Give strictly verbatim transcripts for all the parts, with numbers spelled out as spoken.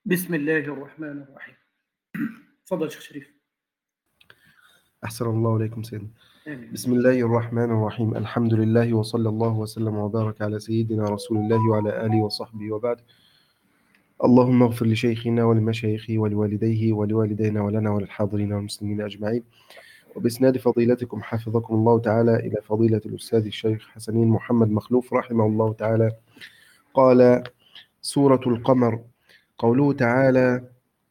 بسم الله الرحمن الرحيم. تفضل شيخ شريف. أحسن الله إليكم سيدنا. آمين. بسم الله الرحمن الرحيم. الحمد لله وصلى الله وسلم وبارك على سيدنا رسول الله وعلى آله وصحبه وبعد. اللهم اغفر لشيخنا ولمشايخه ولوالديه ولوالدينا ولنا وللحاضرين والمسلمين أجمعين. وبإسناد فضيلتكم حفظكم الله تعالى إلى فضيلة الأستاذ الشيخ حسنين محمد مخلوف رحمه الله تعالى قال: سورة القمر. قوله تعالى: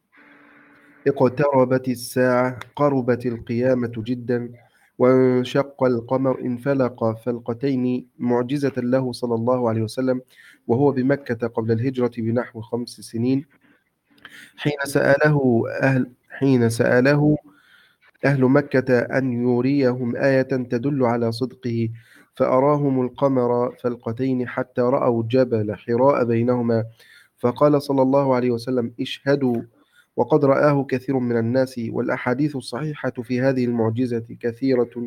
اقتربت الساعة، قربت القيامة جدا، وانشق القمر انفلق فلقتين، معجزة له صلى الله عليه وسلم وهو بمكة قبل الهجرة بنحو خمس سنين، حين سأله أهل حين سأله أهل مكة أن يريهم آية تدل على صدقه، فأراهم القمر فلقتين حتى رأوا جبل حراء بينهما، فقال صلى الله عليه وسلم: اشهدوا. وقد رآه كثير من الناس، والأحاديث الصحيحة في هذه المعجزة كثيرة.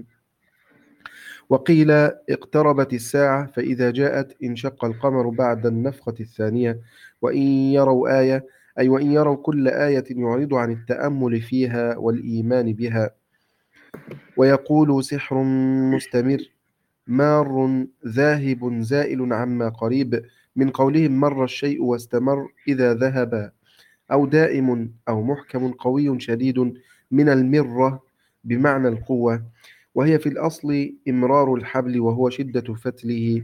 وقيل: اقتربت الساعة، فإذا جاءت انشق القمر بعد النفخة الثانية، وإن يروا آية، أي وإن يروا كل آية يعرض عن التأمل فيها والإيمان بها، ويقول: سحر مستمر مار ذاهب زائل عما قريب، من قولهم مر الشيء واستمر إذا ذهب، أو دائم أو محكم قوي شديد، من المرة بمعنى القوة، وهي في الأصل إمرار الحبل وهو شدة فتله.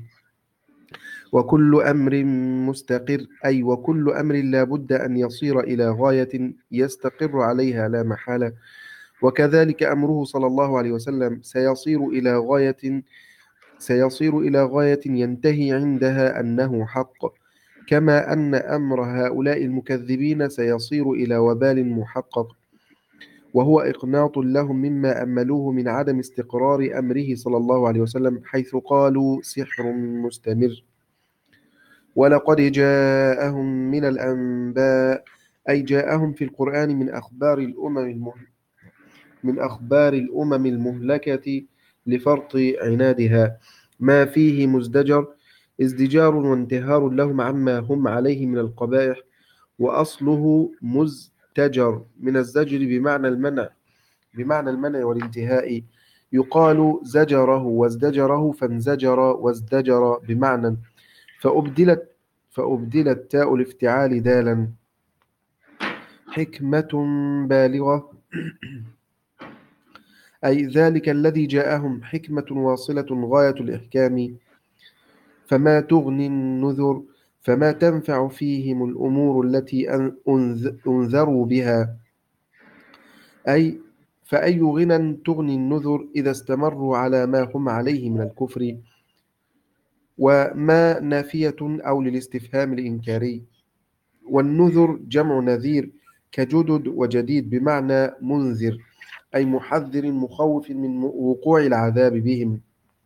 وكل أمر مستقر، أي وكل أمر لا بد أن يصير إلى غاية يستقر عليها لا محالة، وكذلك أمره صلى الله عليه وسلم سيصير إلى غاية سيصير إلى غاية ينتهي عندها أنه حق، كما أن أمر هؤلاء المكذبين سيصير إلى وبال محقق، وهو إقناط لهم مما أملوه من عدم استقرار أمره صلى الله عليه وسلم، حيث قالوا: سحر مستمر. ولقد جاءهم من الأنباء، أي جاءهم في القرآن من أخبار الأمم المهلكة من أخبار الأمم المهلكة لفرط عنادها ما فيه مزدجر ازدجار وانتهار لهم عما هم عليه من القبائح، وأصله مزتجر من الزجر بمعنى المنع بمعنى المنع والانتهاء، يقال زجره وازدجره فانزجر وازدجر بمعنى، فأبدلت فأبدلت تاء الافتعال دالا. حكمة بالغة، أي ذلك الذي جاءهم حكمة واصلة غاية الإحكام، فما تغني النذر فما تنفع فيهم الأمور التي أنذروا بها، أي فأي غنى تغني النذر إذا استمروا على ما هم عليه من الكفر. وما نافية أو للاستفهام الإنكاري، والنذر جمع نذير كجدد وجديد بمعنى منذر، أي محذر مخوف من وقوع العذاب بهم.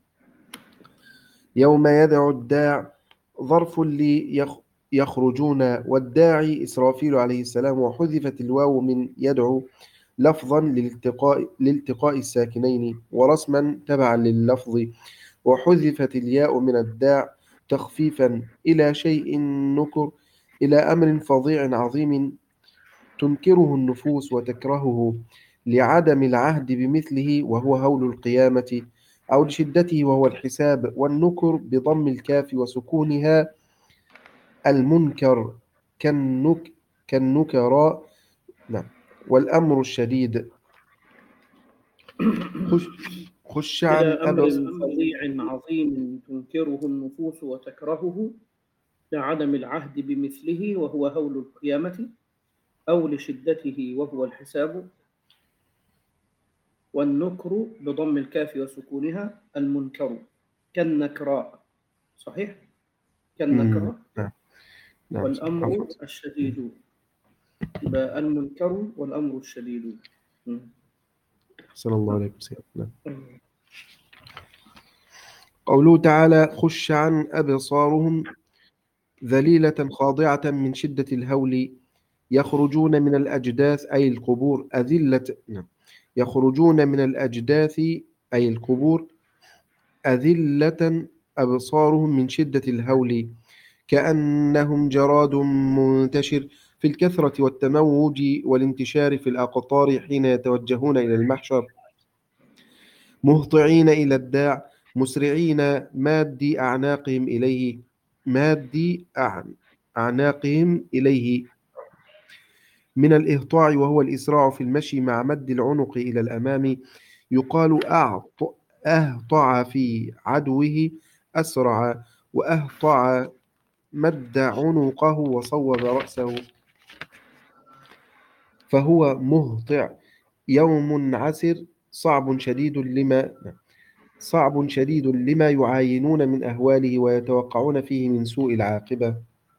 يوم يدعو الداع ظرف ليخرجون، والداعي إسرافيل عليه السلام، وحذفت الواو من يدعو لفظا للالتقاء, لالتقاء الساكنين، ورسما تبعا لللفظ، وحذفت الياء من الداع تخفيفا إلى شيء نكر، إلى أمر فظيع عظيم تنكره النفوس وتكرهه، لعدم العهد بمثله وهو هول القيامة، أو لشدته وهو الحساب. والنكر بضم الكاف وسكونها المنكر كالنك كالنكراء. نعم. والأمر الشديد خش, خش عن إلى أمر أبص فظيع عظيم تنكره النفوس وتكرهه، لعدم العهد بمثله وهو هول القيامة، أو لشدته وهو الحساب. والنكر بضم الكاف وسكونها المنكر كالنكراء، صحيح؟ كالنكراء. نعم. نعم. والأمر الشديد، يبقى المنكر والأمر الشديد. أحسن الله عليكم سيدنا. قوله تعالى: خش عن أبصارهم، ذليلة خاضعة من شدة الهول، يخرجون من الأجداث أي القبور أذلة يخرجون من الأجداث أي القبور أذلة أبصارهم من شدة الهول، كأنهم جراد منتشر في الكثرة والتموج والانتشار في الأقطار حين يتوجهون إلى المحشر مهطعين إلى الداع مسرعين مادي أعناقهم إليه مادي أعن أعناقهم إليه من الإهطاع وهو الإسراع في المشي مع مد العنق إلى الأمام يقال أعط أهطع في عدوه أسرع وأهطع مد عنقه وصوب رأسه فهو مهطع يوم عسر صعب شديد لما صعب شديد لما يعاينون من أهواله ويتوقعون فيه من سوء العاقبة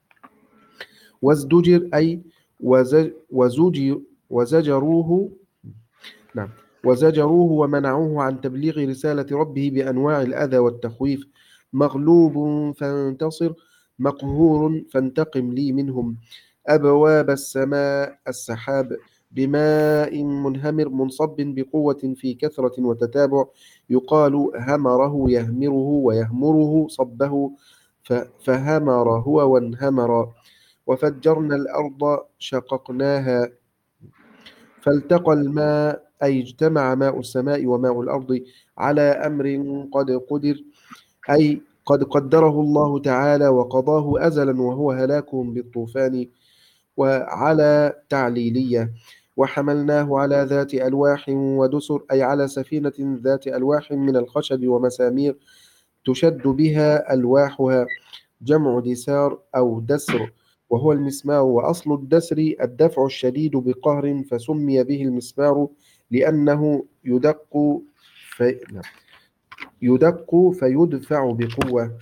وازدجر أي وزج وزج وزجروه نعم وزجروه ومنعوه عن تبليغ رسالة ربه بأنواع الأذى والتخويف مغلوب فانتصر مقهور فانتقم لي منهم أبواب السماء السحاب بماء منهمر منصب بقوة في كثرة وتتابع يقال همره يهمره ويهمره صبه فهمر هو وانهمر وفجرنا الأرض شققناها فالتقى الماء أي اجتمع ماء السماء وماء الأرض على أمر قد قدر أي قد قدره الله تعالى وقضاه أزلا وهو هلاكهم بالطوفان وعلى تعليلية وحملناه على ذات ألواح ودسر أي على سفينة ذات ألواح من الخشب ومسامير تشد بها ألواحها جمع دسار أو دسر وهو المسمار وأصل الدسر الدفع الشديد بقهر فسمي به المسمار لأنه يدق في يدق فيدفع بقوة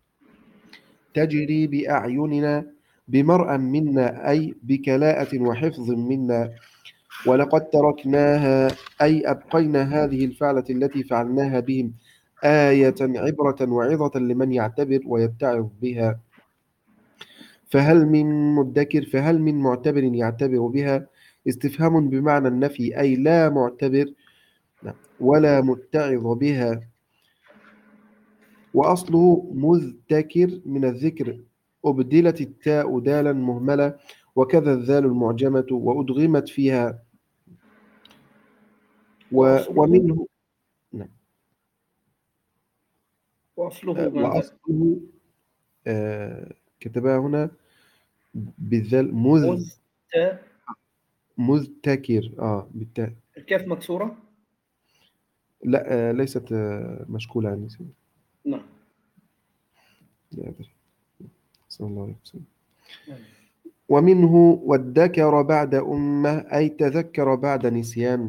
تجري بأعيننا بمرأ منا أي بكلاءة وحفظ منا ولقد تركناها أي أبقينا هذه الفعلة التي فعلناها بهم آية عبرة وعظة لمن يعتبر ويتعظ بها فهل من مدكر فهل من معتبر يعتبر بها استفهام بمعنى النفي أي لا معتبر ولا متعظ بها وأصله مذتكر من الذكر أبدلت التاء دالا مهملة وكذا الذال المعجمة وأدغمت فيها و وأصله ومنه نعم. وأصله ماذا؟ وأصله آه كتبها هنا بالذال مذ مذ تاء مذتكر اه بالتاء الكاف مكسورة؟ لا آه ليست آه مشكولة عن نسيب. نعم. لا أدري صلى الله عليه وسلم. نعم. ومنه وادكر بعد أمة أي تذكر بعد نسيان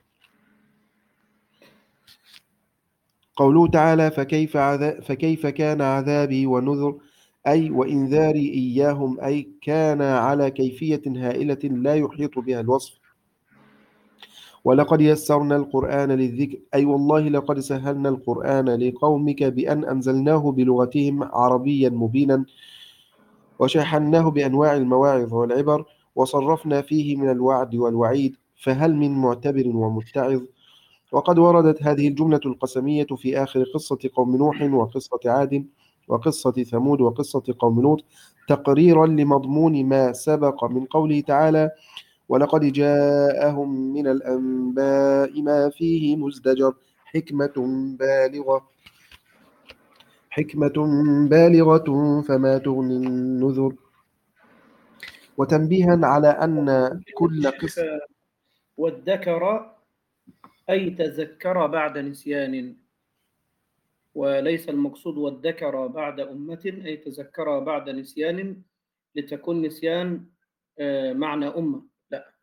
قوله تعالى فكيف, عذاب فكيف كان عذابي ونذر أي وإنذاري إياهم أي كان على كيفية هائلة لا يحيط بها الوصف ولقد يسرنا القرآن للذكر أي والله لقد سهلنا القرآن لقومك بأن أنزلناه بلغتهم عربيا مبينا وشحناه بأنواع المواعظ والعبر وصرفنا فيه من الوعد والوعيد فهل من معتبر ومتعظ وقد وردت هذه الجملة القسمية في آخر قصة قوم نوح وقصة عاد وقصة ثمود وقصة قوم لوط تقريرا لمضمون ما سبق من قوله تعالى ولقد جاءهم من الأنباء ما فيه مزدجر حكمة بالغة حكمة بالغة فما تغني النذر وتنبيها على أن كل الشيخ قصة والذكر أي تذكر بعد نسيان وليس المقصود والذكر بعد أمة أي تذكر بعد نسيان لتكون نسيان معنى أمة لا.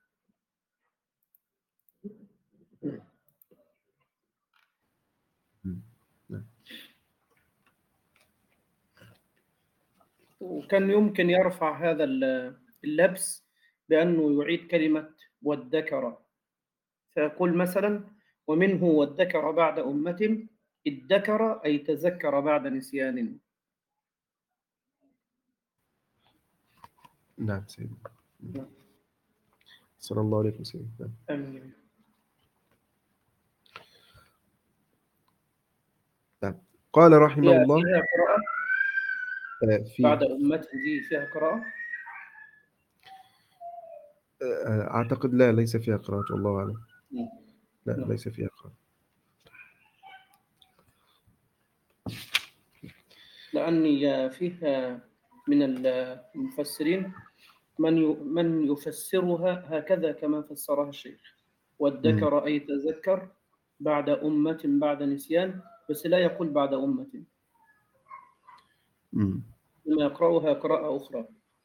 وكان يمكن يرفع هذا اللبس بأنه يعيد كلمة والذكر فيقول مثلا ومنه والذكر بعد أمة الذكر أي تذكر بعد نسيان. نعم سيدي صلى الله عليه وسلم. أمين. نعم. قال رحمه الله فيها قراءة آه، في بعد أمة دي فيها قراءة؟ آه، أعتقد لا، ليس فيها قراءة، والله أعلم. مم. لا، نعم. ليس فيها قراءة. لأني فيها من المفسرين من من يفسرها هكذا كما فسرها الشيخ، والذكر أي تذكر بعد أمة بعد نسيان، بس لا يقول بعد أمة، مم. ثم يقرأها قراءة أخرى.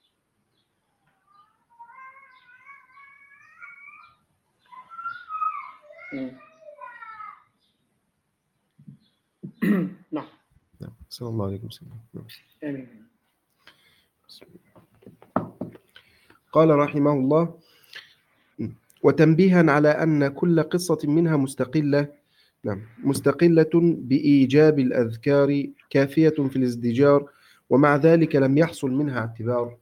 نعم. نعم. صلى الله عليه وسلم. نعم. آمين. قال رحمه الله: وتنبيها على أن كل قصة منها مستقلة نعم مستقلة بإيجاب الأذكار كافية في الازدجار، ومع ذلك لم يحصل منها اعتبار.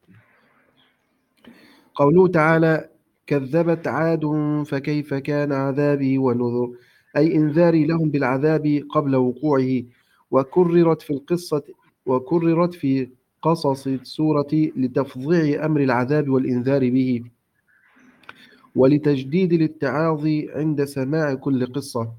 قوله تعالى: كذبت عاد فكيف كان عذابي ونذر، أي إنذاري لهم بالعذاب قبل وقوعه. وكررت في القصة وكررت في قصص السورة لتفضيع أمر العذاب والإنذار به، ولتجديد الاتعاظ عند سماع كل قصة.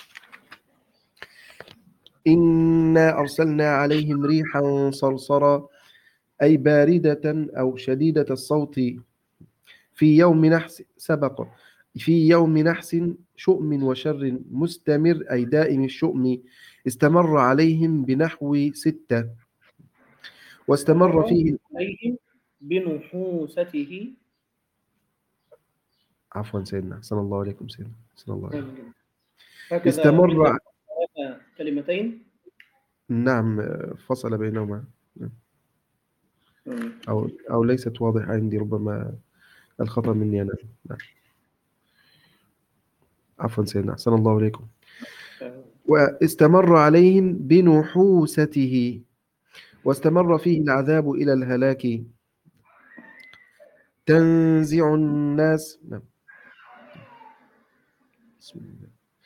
إنا أرسلنا عليهم ريحا صرصرا، أي باردة أو شديدة الصوت، في يوم نحس سبق في يوم نحس شؤم وشر مستمر، أي دائم الشؤم، استمر عليهم بنحو ستة، واستمر فيه عليهم بنحوسته. عفوا سيدنا، صلى الله عليكم سيدنا، صلى الله عليه. هكذا استمر عند كلمتين. نعم، فصل بينهما، أو أو ليست واضحة عندي، ربما الخطأ مني أنا. نعم. عفوا سيدنا، صلى الله عليكم. واستمر عليهم بنحوسته، واستمر فيه العذاب إلى الهلاك. تنزع الناس نعم. بسم الله.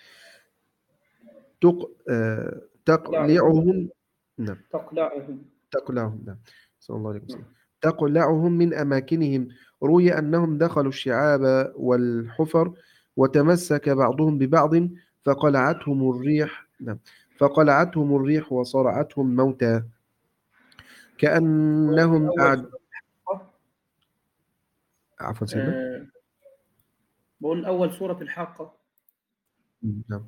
تق... آه... تقلعهم نعم تقلعهم تقلعهم نعم صلى الله عليه وسلم. تقلعهم من أماكنهم. روي أنهم دخلوا الشعاب والحفر، وتمسك بعضهم ببعض فقلعتهم الريح نعم فقلعتهم الريح وصرعتهم موتى، كأنهم أعد... عفوا سيدنا. أه بقول أول سورة الحاقة. نعم.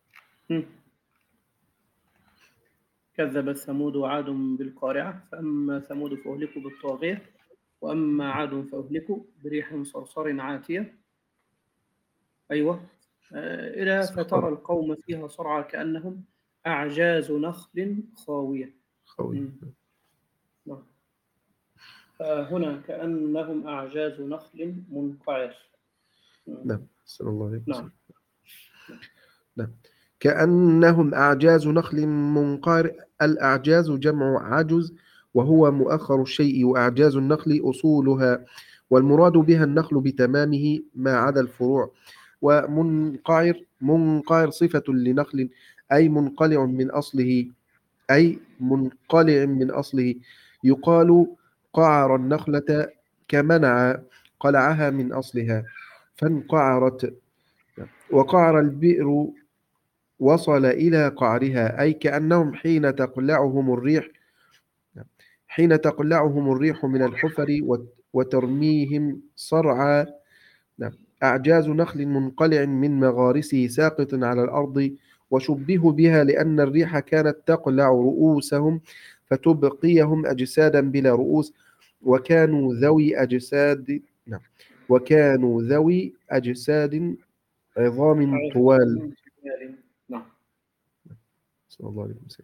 كذبت ثمود وعاد بالقارعة، فأما ثمود فأهلكوا بالطاغية، وأما عاد فأهلكوا بريح صرصر عاتية. أيوة. أه إلى فترى القوم فيها صرعى كأنهم أعجاز نخل خاوية. خوي. نعم. فهنا كأنهم أعجاز نخل منقعر. نعم صلى الله عليه وسلم. نعم. نعم. كأنهم أعجاز نخل منقعر. الأعجاز جمع عجز، وهو مؤخر الشيء، وأعجاز النخل أصولها، والمراد بها النخل بتمامه ما عدا الفروع. ومنقعر منقعر صفة لنخل، أي منقلع من أصله أي منقلع من أصله. يقال قعر النخلة كمنع قلعها من أصلها فانقعرت. وقعر البئر وصل إلى قعرها، أي كأنهم حين تقلعهم الريح حين تقلعهم الريح من الحفر وترميهم صرعى. أعجاز نخل منقلع من مغارسه ساقط على الأرض، وشبهوا بها لأن الريح كانت تقلع رؤوسهم فتبقيهم أجسادا بلا رؤوس، وكانوا ذوي أجساد نعم وكانوا ذوي أجساد عظام طوال. نعم. صلى الله عليه وسلم.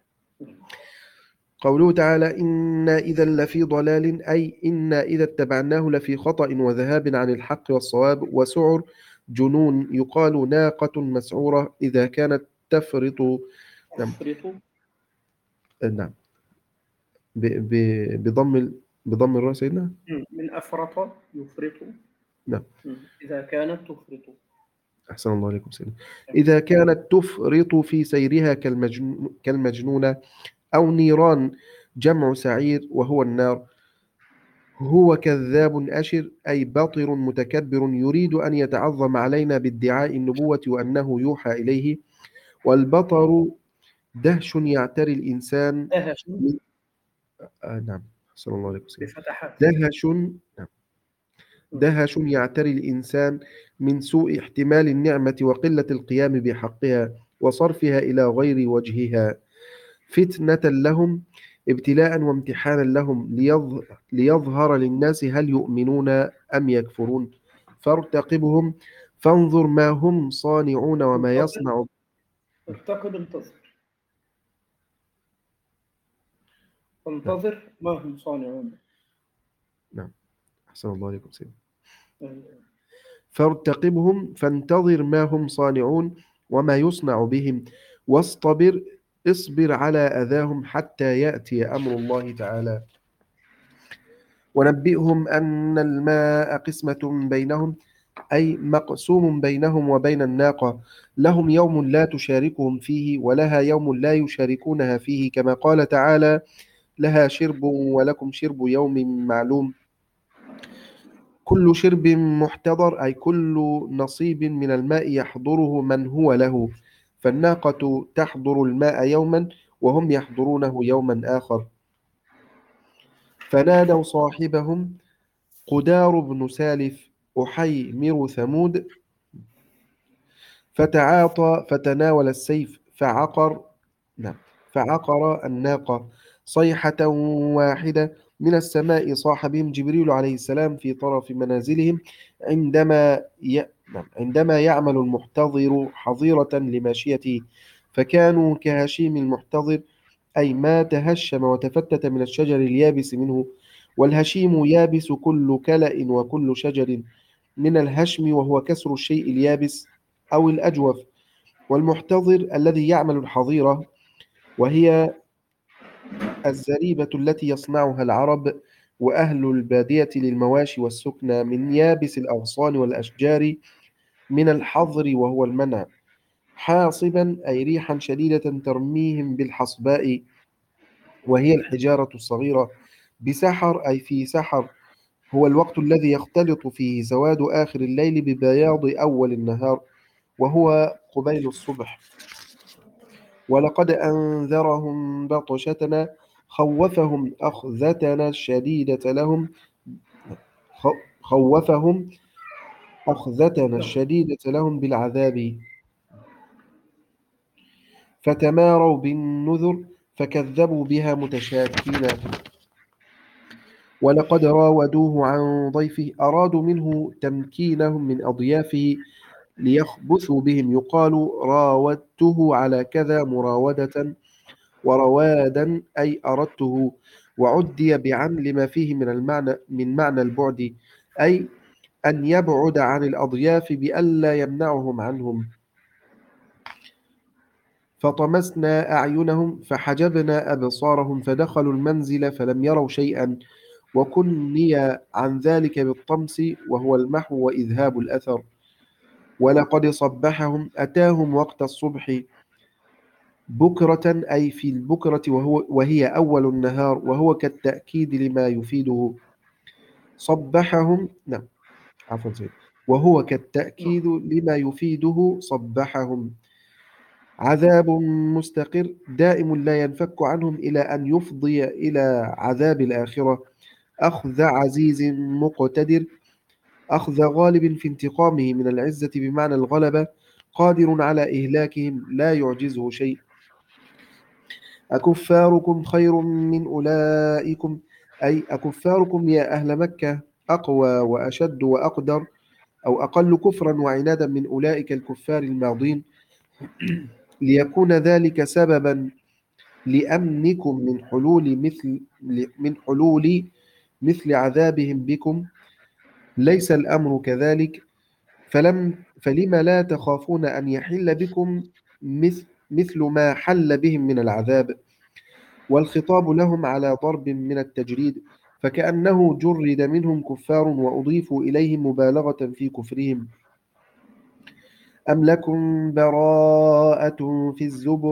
قوله تعالى: إنا إذا لفي ضلال، أي إنا إذا اتبعناه لفي خطأ وذهاب عن الحق والصواب. وسعر جنون، يقال ناقة مسعورة إذا كانت تفرط نعم نعم بضم بضم الراء سيدنا. من أفرط يفرط. نعم. إذا كانت تفرط. أحسن الله عليكم سيدنا. إذا كانت تفرط في سيرها كالمجنون كالمجنونة، أو نيران جمع سعير وهو النار. هو كذاب أشر أي بطر متكبر يريد أن يتعظم علينا بادعاء النبوة وأنه يوحى إليه. والبطر دهش يعتري الإنسان دهش من... آه نعم، صلى الله عليه وسلم. بفتحات. دهش نعم. دهش يعتري الإنسان من سوء احتمال النعمة وقلة القيام بحقها وصرفها إلى غير وجهها، فتنة لهم، ابتلاء وامتحانا لهم، ليظهر, ليظهر للناس هل يؤمنون أم يكفرون. فارتقبهم فانظر ما هم صانعون وما انتظر، يصنع. ارتقب، انتظر، نعم انتظر ما هم صانعون. نعم، أحسن الله عليكم سيدي. أيوة. فارتقبهم فانتظر ما هم صانعون وما يصنع بهم، واصطبر، اصبر على أذاهم حتى يأتي أمر الله تعالى. ونبئهم أن الماء قسمة بينهم أي مقسوم بينهم وبين الناقة، لهم يوم لا تشاركهم فيه ولها يوم لا يشاركونها فيه، كما قال تعالى: لها شرب ولكم شرب يوم معلوم. كل شرب محتضر أي كل نصيب من الماء يحضره من هو له، فالناقة تحضر الماء يوما وهم يحضرونه يوما آخر. فنادوا صاحبهم قدار بن سالف أحيمر ثمود فتعاطى فتناول السيف فعقر نعم فعقر الناقة. صيحة واحدة من السماء صاح بهم جبريل عليه السلام في طرف منازلهم عندما ي... نعم، عندما يعمل المحتضر حظيرة لماشيته، فكانوا كهشيم المحتضر أي ما تهشم وتفتت من الشجر اليابس منه. والهشيم يابس كل كلأ وكل شجر من الهشم وهو كسر الشيء اليابس أو الأجوف. والمحتضر الذي يعمل الحظيرة وهي الزريبة التي يصنعها العرب وأهل البادية للمواشي والسكنى من يابس الأغصان والأشجار من الحظر وهو المنع. حاصبا أي ريحا شديدة ترميهم بالحصباء وهي الحجارة الصغيرة. بسحر أي في سحر، هو الوقت الذي يختلط فيه سواد آخر الليل ببياض أول النهار وهو قبيل الصبح. ولقد أنذرهم بطشتنا خوفهم أخذتنا الشديدة لهم خوفهم أخذتنا الشديدة لهم بالعذاب فتماروا بالنذر فكذبوا بها متشاكين. ولقد راودوه عن ضيفه أرادوا منه تمكينهم من أضيافه ليخبثوا بهم. يقال راودته على كذا مراودة وروادا أي أردته، وعدي بعن لما فيه من المعنى من معنى البعد أي أن يبعد عن الأضياف بألا يمنعهم عنهم. فطمسنا أعينهم فحجبنا أبصارهم فدخلوا المنزل فلم يروا شيئا، وكني عن ذلك بالطمس وهو المحو وإذهاب الأثر. ولقد صبحهم أتاهم وقت الصبح بكرة أي في البكرة وهو وهي أول النهار وهو كالتأكيد لما يفيده. صبحهم نعم عفوا سيد وهو كالتأكيد لما يفيده صبحهم. عذاب مستقر دائم لا ينفك عنهم إلى أن يفضي إلى عذاب الآخرة. أخذ عزيز مقتدر أخذ غالب في انتقامه من العزة بمعنى الغلبة، قادر على إهلاكهم لا يعجزه شيء. أكفاركم خير من أولئكم أي أكفاركم يا أهل مكة أقوى وأشد وأقدر أو أقل كفرا وعنادا من أولئك الكفار الماضين، ليكون ذلك سببا لأمنكم من حلول مثل من حلول مثل عذابهم بكم. ليس الأمر كذلك، فلم فلما لا تخافون أن يحل بكم مثل مثل ما حل بهم من العذاب. والخطاب لهم على ضرب من التجريد، فكأنه جرد منهم كفار وأضيفوا إليهم مبالغة في كفرهم. أم لكم براءة في الزبر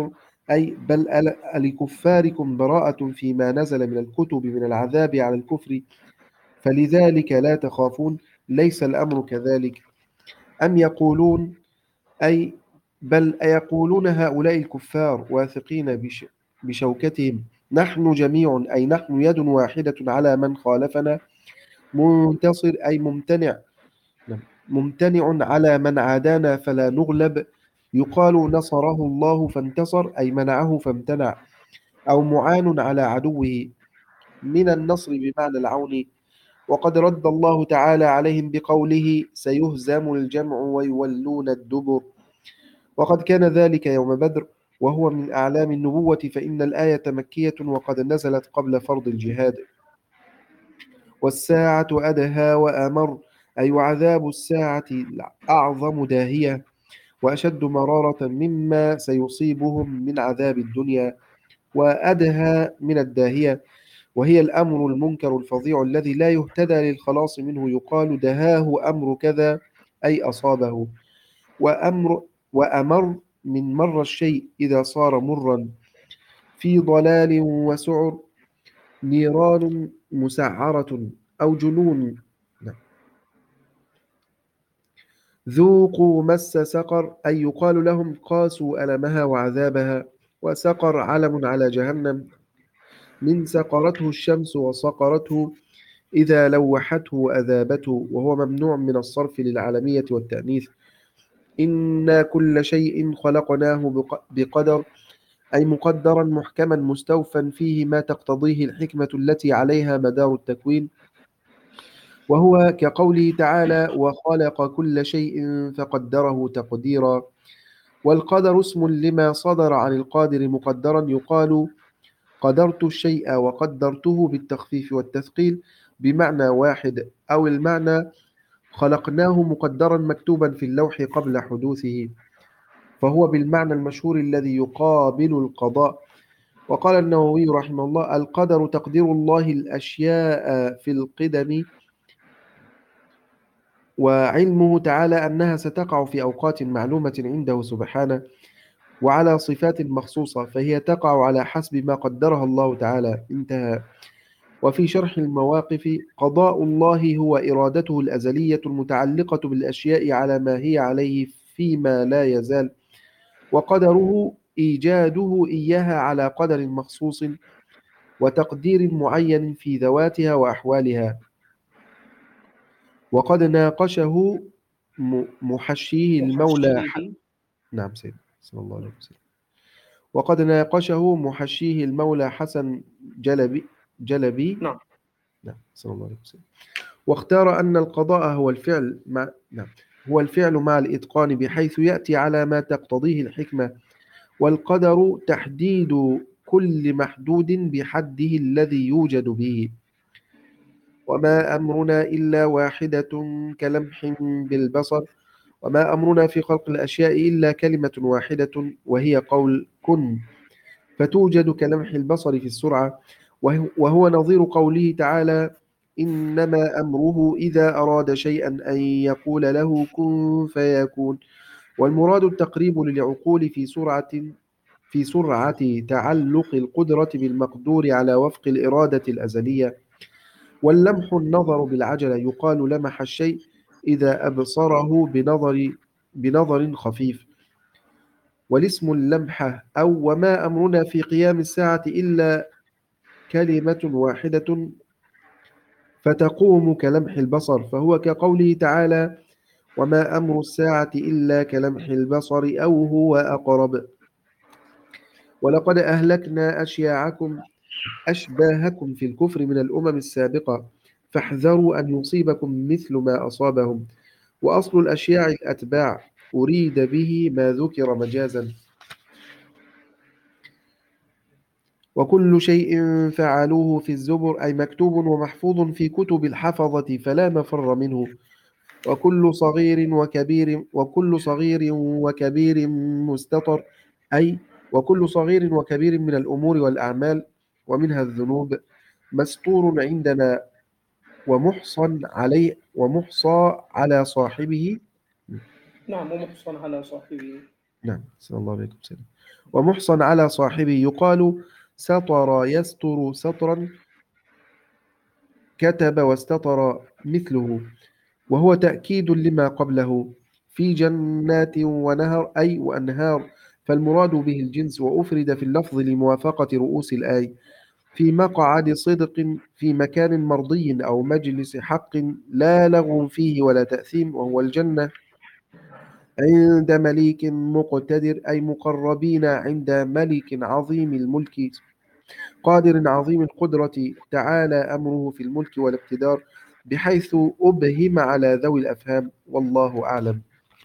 أي بل أل- لكفاركم براءة فيما نزل من الكتب من العذاب على الكفر، فلذلك لا تخافون. ليس الأمر كذلك. أم يقولون، أي بل أيقولون هؤلاء الكفار واثقين بش بشوكتهم، نحن جميع، أي نحن يد واحدة على من خالفنا، منتصر أي ممتنع ممتنع على من عادانا فلا نغلب. يقال نصره الله فانتصر، أي منعه فامتنع، أو معان على عدوه، من النصر بمعنى العون. وقد رد الله تعالى عليهم بقوله سيهزم الجمع ويولون الدبر، وقد كان ذلك يوم بدر، وهو من أعلام النبوة، فإن الآية مكية وقد نزلت قبل فرض الجهاد. والساعة أدهى وأمر، أي وعذاب الساعة أعظم داهية وأشد مرارة مما سيصيبهم من عذاب الدنيا. وأدهى من الداهية، وهي الأمر المنكر الفظيع الذي لا يهتدى للخلاص منه. يقال دهاه أمر كذا، أي أصابه. وأمر وأمر من مر الشيء إذا صار مرا، في ضلال وسعر، نيران مسعرة أو جنون. نعم. ذوقوا مس سقر، أي يقال لهم قاسوا ألمها وعذابها. وسقر علم على جهنم، من سقرته الشمس وصقرته إذا لوحته وأذابته، وهو ممنوع من الصرف للعالمية والتأنيث. إنا كل شيء خلقناه بق- بقدر، أي مقدرا محكما مستوفا فيه ما تقتضيه الحكمة التي عليها مدار التكوين. وهو كقوله تعالى وخلق كل شيء فقدره تقديرا. والقدر اسم لما صدر عن القادر مقدرا، يقال قدرت الشيء وقدرته بالتخفيف والتثقيل بمعنى واحد، أو المعنى خلقناه مقدرا مكتوبا في اللوح قبل حدوثه، فهو بالمعنى المشهور الذي يقابل القضاء. وقال النووي رحمه الله القدر تقدير الله الأشياء في القدم، وعلمه تعالى أنها ستقع في أوقات معلومة عنده سبحانه وعلى صفات مخصوصة، فهي تقع على حسب ما قدرها الله تعالى. انتهى. وفي شرح المواقف قضاء الله هو إرادته الأزلية المتعلقة بالأشياء على ما هي عليه فيما لا يزال، وقدره إيجاده إياها على قدر مخصوص وتقدير معين في ذواتها وأحوالها. وقد ناقشه م- محشيه المولى ح... وحشيه. نعم سيد صلى الله عليه وسلم. وقد ناقشه محشيه المولى حسن جلبي جلبي نعم. نعم صلى الله عليه وسلم، واختار أن القضاء هو الفعل مع نعم هو الفعل مع الإتقان، بحيث يأتي على ما تقتضيه الحكمة. والقدر تحديد كل محدود بحده الذي يوجد به. وما أمرنا إلا واحدة كلمح بالبصر. وما أمرنا في خلق الأشياء إلا كلمة واحدة، وهي قول كن، فتوجد كلمح البصر في السرعة. وهو وهو نظير قوله تعالى إنما أمره إذا أراد شيئا أن يقول له كن فيكون. والمراد التقريب للعقول في سرعة في سرعة تعلق القدرة بالمقدور على وفق الإرادة الأزلية. واللمح النظر بالعجلة، يقال لمح الشيء إذا أبصره بنظر بنظر خفيف. والاسم اللمحة أو وما أمرنا في قيام الساعة إلا كلمة واحدة فتقوم كلمح البصر، فهو كقوله تعالى وما أمر الساعة إلا كلمح البصر أو هو أقرب. ولقد أهلكنا أشياعكم أشباهكم في الكفر من الأمم السابقة، فاحذروا أن يصيبكم مثل ما أصابهم. وأصل الأشياع الأتباع، أريد به ما ذكر مجازا. وكل شيء فعلوه في الزبر، أي مكتوب ومحفوظ في كتب الحفظة فلا مفر منه. وكل صغير وكبير وكل صغير وكبير مستطر، أي وكل صغير وكبير من الأمور والأعمال ومنها الذنوب مستور عندنا ومحصن عليه ومحصى على صاحبه. نعم، ومحصن على صاحبه. نعم صلى الله عليه وسلم. ومحصن على صاحبه يقال سطر يستر سطرا، كتب واستطر مثله، وهو تأكيد لما قبله في جنات ونهر أي وأنهار، فالمراد به الجنس، وأفرد في اللفظ لموافقة رؤوس الآية في مقعد صدق في مكان مرضي أو مجلس حق لا لغو فيه ولا تأثيم، وهو الجنة عند مليك مقتدر أي مقربين عند ملك عظيم الملك قادر عظيم القدرة تعالى أمره في الملك والاقتدار، بحيث أبهم على ذوي الأفهام، والله أعلم.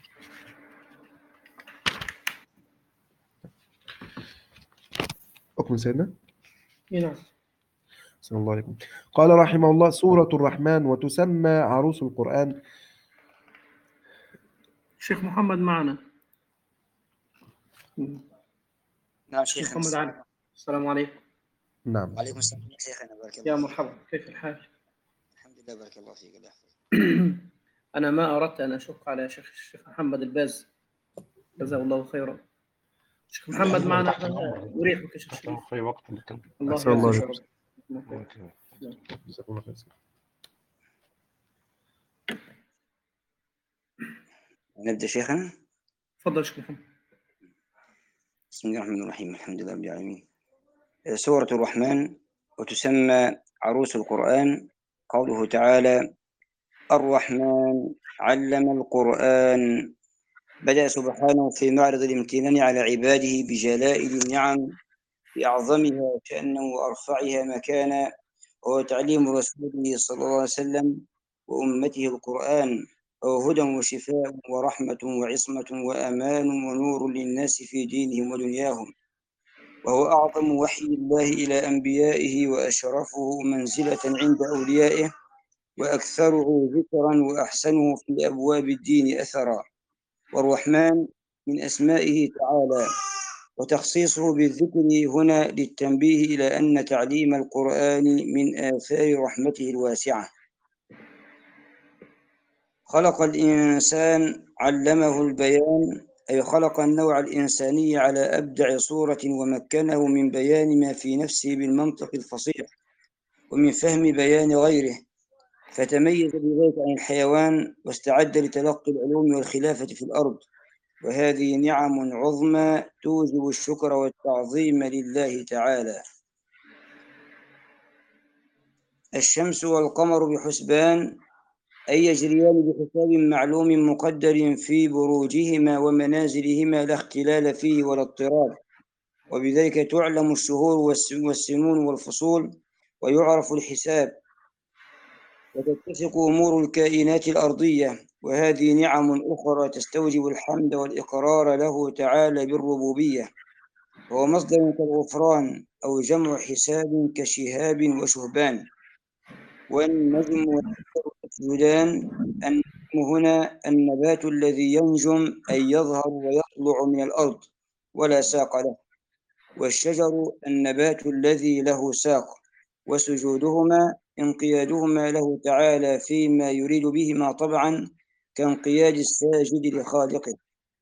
أكمل سيدنا. نعم. صلى الله عليه وسلم. قال رحمه الله: سورة الرحمن، وتسمى عروس القرآن. الشيخ محمد معنا. نعم الشيخ شيخنا. محمد علي، السلام عليكم. نعم. وعليكم السلام شيخنا، بارك الله يا فيك. مرحبا، كيف الحال؟ الحمد لله، بارك الله فيك. الله يحفظك. أنا ما أردت أن أشق على شيخ الشيخ محمد الباز، جزاه الله خيرا. شيخ محمد معنا، أريحك يا شيخ شريف. في وقت الله أحسن الله يعافيك. جزاكم الله خير. نبدأ شيخنا. تفضل شيخ محمد. بسم الله الرحمن الرحيم، الحمد لله رب العالمين. سورة الرحمن وتسمى عروس القرآن. قوله تعالى: الرحمن علم القرآن. بدأ سبحانه في معرض الامتنان على عباده بجلائل النعم بأعظمها شأنا وأرفعها مكانا، وهو تعليم رسوله صلى الله عليه وسلم وأمته القرآن، وهو هدى وشفاء ورحمة وعصمة وأمان ونور للناس في دينهم ودنياهم، وهو أعظم وحي الله إلى أنبيائه وأشرفه منزلة عند أوليائه، وأكثره ذكرا وأحسنه في أبواب الدين أثرا. والرحمن من أسمائه تعالى، وتخصيصه بالذكر هنا للتنبيه إلى أن تعليم القرآن من آثار رحمته الواسعة. خلق الإنسان علمه البيان، أي خلق النوع الإنساني على أبدع صورة، ومكنه من بيان ما في نفسه بالمنطق الفصيح ومن فهم بيان غيره، فتميز بذلك عن الحيوان واستعد لتلقي العلوم والخلافة في الأرض، وهذه نعم عظمى توجب الشكر والتعظيم لله تعالى. الشمس والقمر بحسبان، أي يجريان بحساب معلوم مقدر في بروجهما ومنازلهما، لا اختلال فيه ولا اضطراب، وبذلك تعلم الشهور والسنون والفصول ويعرف الحساب، وتتفق أمور الكائنات الأرضية. وهذه نعم أخرى تستوجب الحمد والإقرار له تعالى بالربوبية، وهو مصدر كالغفران أو جمع حساب كشهاب وشهبان. والنجم والشجر يسجدان، النجم هنا النبات الذي ينجم أي يظهر ويطلع من الأرض ولا ساق له، والشجر النبات الذي له ساق، وسجودهما انقيادهما له تعالى فيما يريد بهما طبعا كانقياد الساجد لخالقه.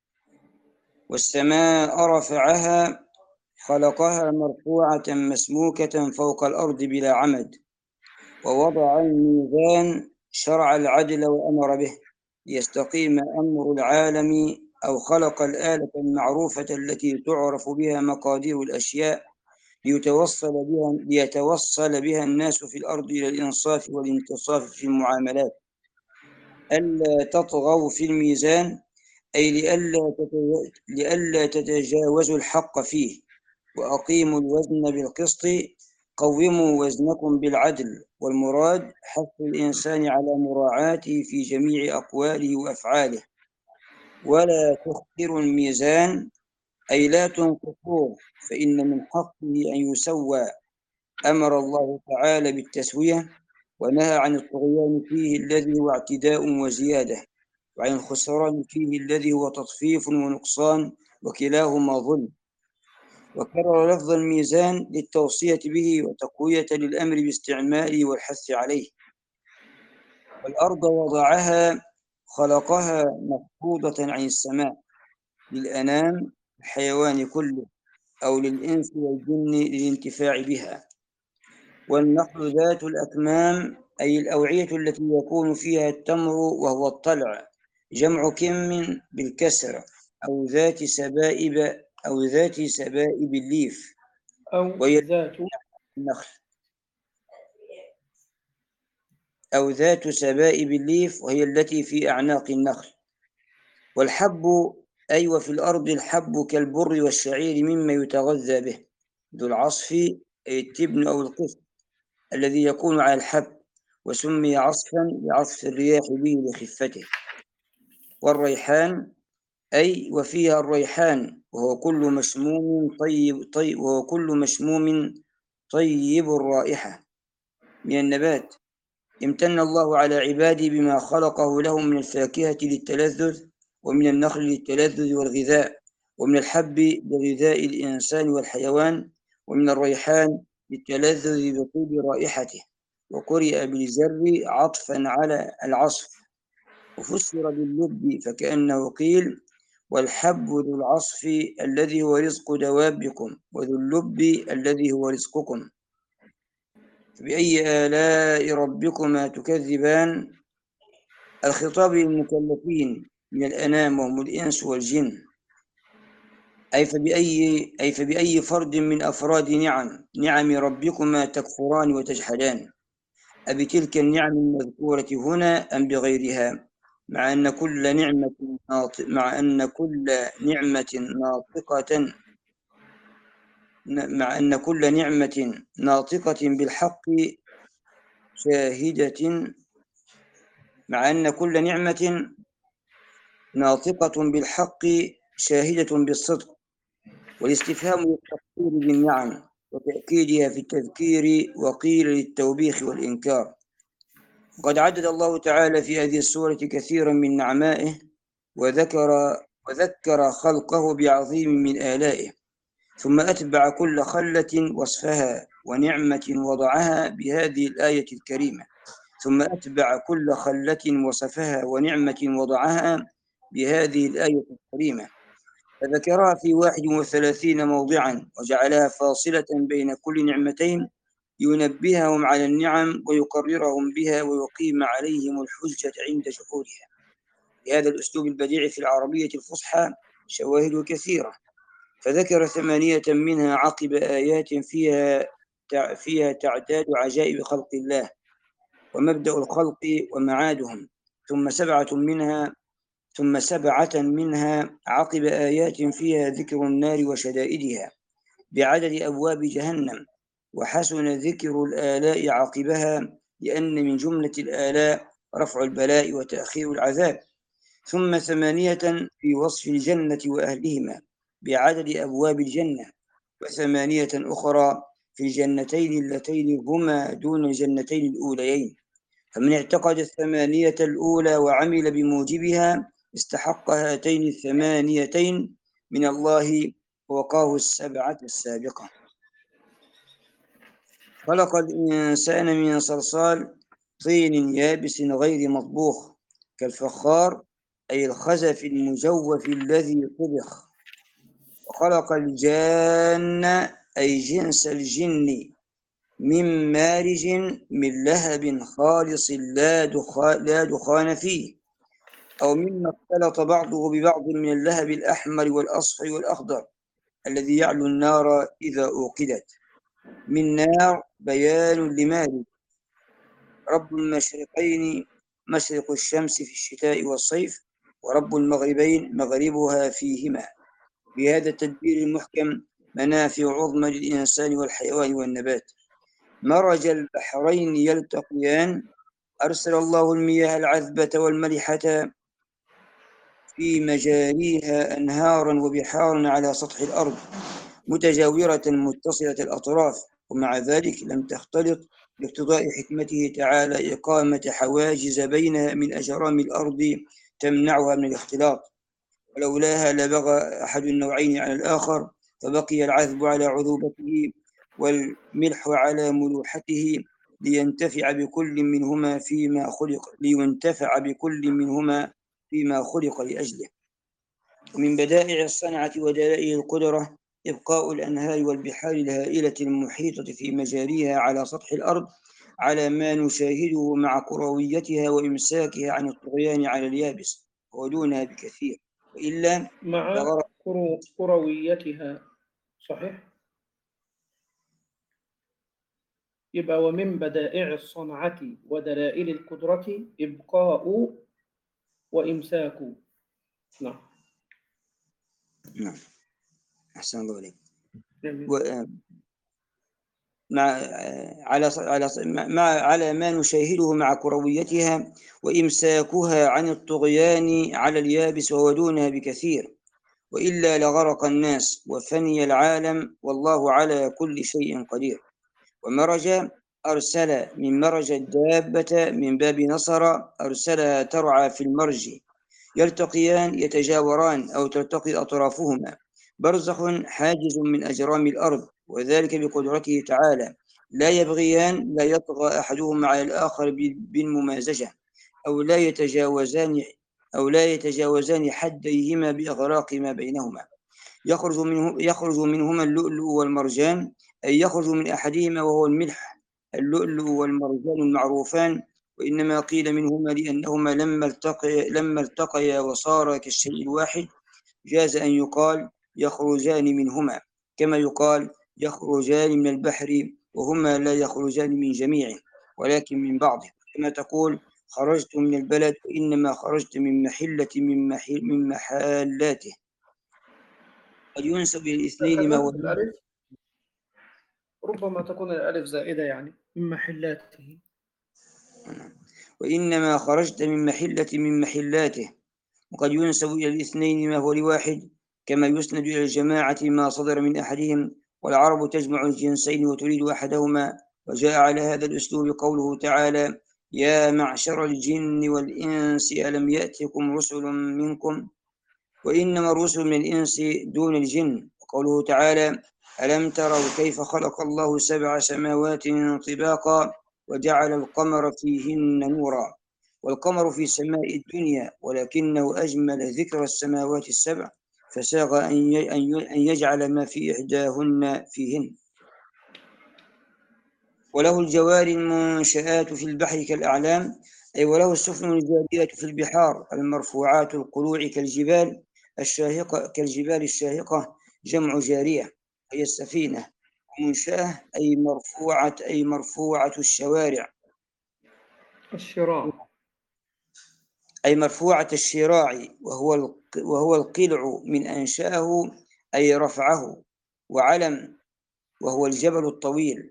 والسماء رفعها، خلقها مرفوعة مسموكة فوق الأرض بلا عمد، ووضع الميزان شرع العدل وأمر به ليستقيم أمر العالم، أو خلق الآلة المعروفة التي تعرف بها مقادير الأشياء ليتوصل بها, ليتوصل بها الناس في الأرض إلى الإنصاف والانتصاف في المعاملات. ألا تطغوا في الميزان، أي لئلا لئلا تتجاوزوا الحق فيه، وأقيموا الوزن بالقسط، قوموا وزنكم بالعدل. والمراد حث الإنسان على مراعاته في جميع أقواله وأفعاله. ولا تخسروا الميزان، أي لا تنقصوه، فإن من حقه أن يسوى. أمر الله تعالى بالتسوية، ونهى عن الطغيان فيه الذي هو اعتداء وزيادة، وعن الخسران فيه الذي هو تطفيف ونقصان، وكلاهما ظلم. وكرر لفظ الميزان للتوصية به وتقوية للأمر باستعماله والحث عليه. والأرض وضعها، خلقها مفروضة عن السماء، للأنام الحيوان كله أو للإنس والجن للانتفاع بها. والنخل ذات الأكمام أي الأوعية التي يكون فيها التمر وهو الطلع، جمع كم بالكسر، أو ذات سبائب أو ذات سبائب الليف، أو وهي ذات النخل، أو ذات سبائب الليف وهي التي في أعناق النخل. والحب أي وفي الأرض الحب كالبر والشعير مما يتغذى به، ذو العصف أي التبن أو القسط الذي يكون على الحب، وسمي عصفا لعصف الرياح به لخفته. والريحان أي وفيها الريحان وهو كل مسموم طيب طيب وهو كل مسموم طيب الرائحة من النبات امتن الله على عباده بما خلقه لهم من الفاكهة للتلذذ، ومن النخل للتلذذ والغذاء، ومن الحب لغذاء الإنسان والحيوان، ومن الريحان للتلذذ بطيب رائحته. وقرئ بالجر عطفا على العصف، وفسر باللب فكأنه قيل والحب ذو العصف الذي هو رزق دوابكم، وذو اللب الذي هو رزقكم. فبأي آلاء ربكما تكذبان؟ الخطاب للمكلفين من الأنام وهم الإنس والجن، أي فبأي أي فبأي فرد من أفراد نعم نعم ربكما تكفران وتجحدان؟ أبتلك النعم المذكورة هنا أم بغيرها؟ مع أن كل نعمة ناطق مع أن كل نعمة ناطقة مع أن كل نعمة ناطقة بالحق شاهدة مع أن كل نعمة ناطقة بالحق شاهدة بالصدق. والاستفهام للتقصير بالنعم وتأكيدها في التذكير، وقيل للتوبيخ والإنكار. وقد عدد الله تعالى في هذه السورة كثيرا من نعمائه، وذكر وذكر خلقه بعظيم من آلائه، ثم أتبع كل خلة وصفها ونعمة وضعها بهذه الآية الكريمة، ثم أتبع كل خلة وصفها ونعمة وضعها بهذه الآية الكريمة، فذكرها في واحد وثلاثين موضعا، وجعلها فاصلة بين كل نعمتين ينبههم على النعم ويقررهم بها ويقيم عليهم الحجة عند جحودها. لهذا الأسلوب البديع في العربية الفصحى شواهد كثيرة، فذكر ثمانية منها عقب آيات فيها فيها تعداد عجائب خلق الله ومبدأ الخلق ومعادهم، ثم سبعة منها ثم سبعة منها عقب آيات فيها ذكر النار وشدائدها بعدد أبواب جهنم، وحسن ذكر الآلاء عقبها لأن من جملة الآلاء رفع البلاء وتأخير العذاب. ثم ثمانية في وصف الجنة وأهلهما بعدد أبواب الجنة، وثمانية أخرى في الجنتين اللتين هما دون الجنتين الأوليين. فمن اعتقد الثمانية الأولى وعمل بموجبها استحق هاتين الثمانيتين من الله ووقاه السبعة السابقة. خلق الإنسان من صلصال طين يابس غير مطبوخ كالفخار أي الخزف المجوف الذي طبخ. وخلق الجان أي جنس الجن من مارج من لهب خالص لا دخان, لا دخان فيه، أو مما اختلط بعضه ببعض من اللهب الأحمر والأصفر والأخضر الذي يعلو النار إذا أوقدت. من نار بيان لمارج، رب المشرقين مشرق الشمس في الشتاء والصيف، ورب المغربين مغربها فيهما. بهذا التدبير المحكم منافع عظمى للإنسان والحيوان والنبات. مرج البحرين يلتقيان، أرسل الله المياه العذبة والملحة في مجاريها أنهارا وبحارا على سطح الأرض متجاورة متصلة الأطراف، ومع ذلك لم تختلط باقتضاء حكمته تعالى إقامة حواجز بينها من أجرام الأرض تمنعها من الاختلاط، ولولاها لبغى أحد النوعين على الآخر، فبقي العذب على عذوبته والملح على ملوحته لينتفع بكل منهما فيما خلق لينتفع بكل منهما فيما خلق لأجله. ومن بدائع الصنعة ودلائل القدرة إبقاء الأنهار والبحار الهائلة المحيطة في مجاريها على سطح الأرض على ما نشاهده مع كرويتها وإمساكها عن الطغيان على اليابس ودونها بكثير، وإلا مع لغرق كرو- كرويتها. صحيح. يبقى ومن بدائع الصنعة ودلائل القدرة إبقاء وإمساك. نعم. نعم، أحسن الله عليك. جميل. و- مع على على مع على ما نشاهده مع كرويتها وإمساكها عن الطغيان على اليابس ودونها بكثير، وإلا لغرق الناس وفني العالم والله على كل شيء قدير. ومرج أرسل من مرج الدابة من باب نصر أرسلها ترعى في المرج، يلتقيان يتجاوران أو تلتقي أطرافهما، برزخ حاجز من أجرام الأرض، وذلك بقدرته تعالى، لا يبغيان، لا يطغى أحدهما على الآخر بالممازجة، أو لا يتجاوزان أو لا يتجاوزان حديهما بإغراق ما بينهما. يخرج منه يخرج منهما اللؤلؤ والمرجان، أي يخرج من أحدهما وهو الملح اللؤلؤ والمرجان المعروفان، وإنما قيل منهما لأنهما لما التقيا لما التقيا وصارا كالشيء الواحد جاز أن يقال يخرجان منهما، كما يقال يخرجان من البحر وهما لا يخرجان من جميعه ولكن من بعضه، كما تقول خرجت من البلد وإنما خرجت من محلة من, محل من محلاته. قد ينسب إلى الاثنين ما هكذا هو الألف ربما تكون الألف زائدة، يعني من محلاته. وإنما خرجت من محلة من محلاته. وقد ينسب إلى الاثنين ما هو لواحد، كما يسند إلى الجماعة ما صدر من أحدهم، والعرب تجمع الجنسين وتريد أحدهما، وجاء على هذا الأسلوب قوله تعالى يا معشر الجن والإنس ألم يأتكم رسل منكم، وإنما الرسل من الإنس دون الجن. وقوله تعالى ألم تروا كيف خلق الله سبع سماوات طباقا وجعل القمر فيهن نورا، والقمر في سماء الدنيا ولكنه أجمل ذكر السماوات السبع فساغ أن يجعل ما في إحداهن فيهن. وله الجوار المنشآت في البحر كالأعلام، أي وله السفن الجارية في البحار المرفوعات القلوع كالجبال الشاهقة كالجبال الشاهقة جمع جارية هي السفينة، ومنشأة أي مرفوعة أي مرفوعة الشوارع الشراع أي مرفوعة الشراع، وهو وهو القلع من أنشأه أي رفعه، وعلم وهو الجبل الطويل.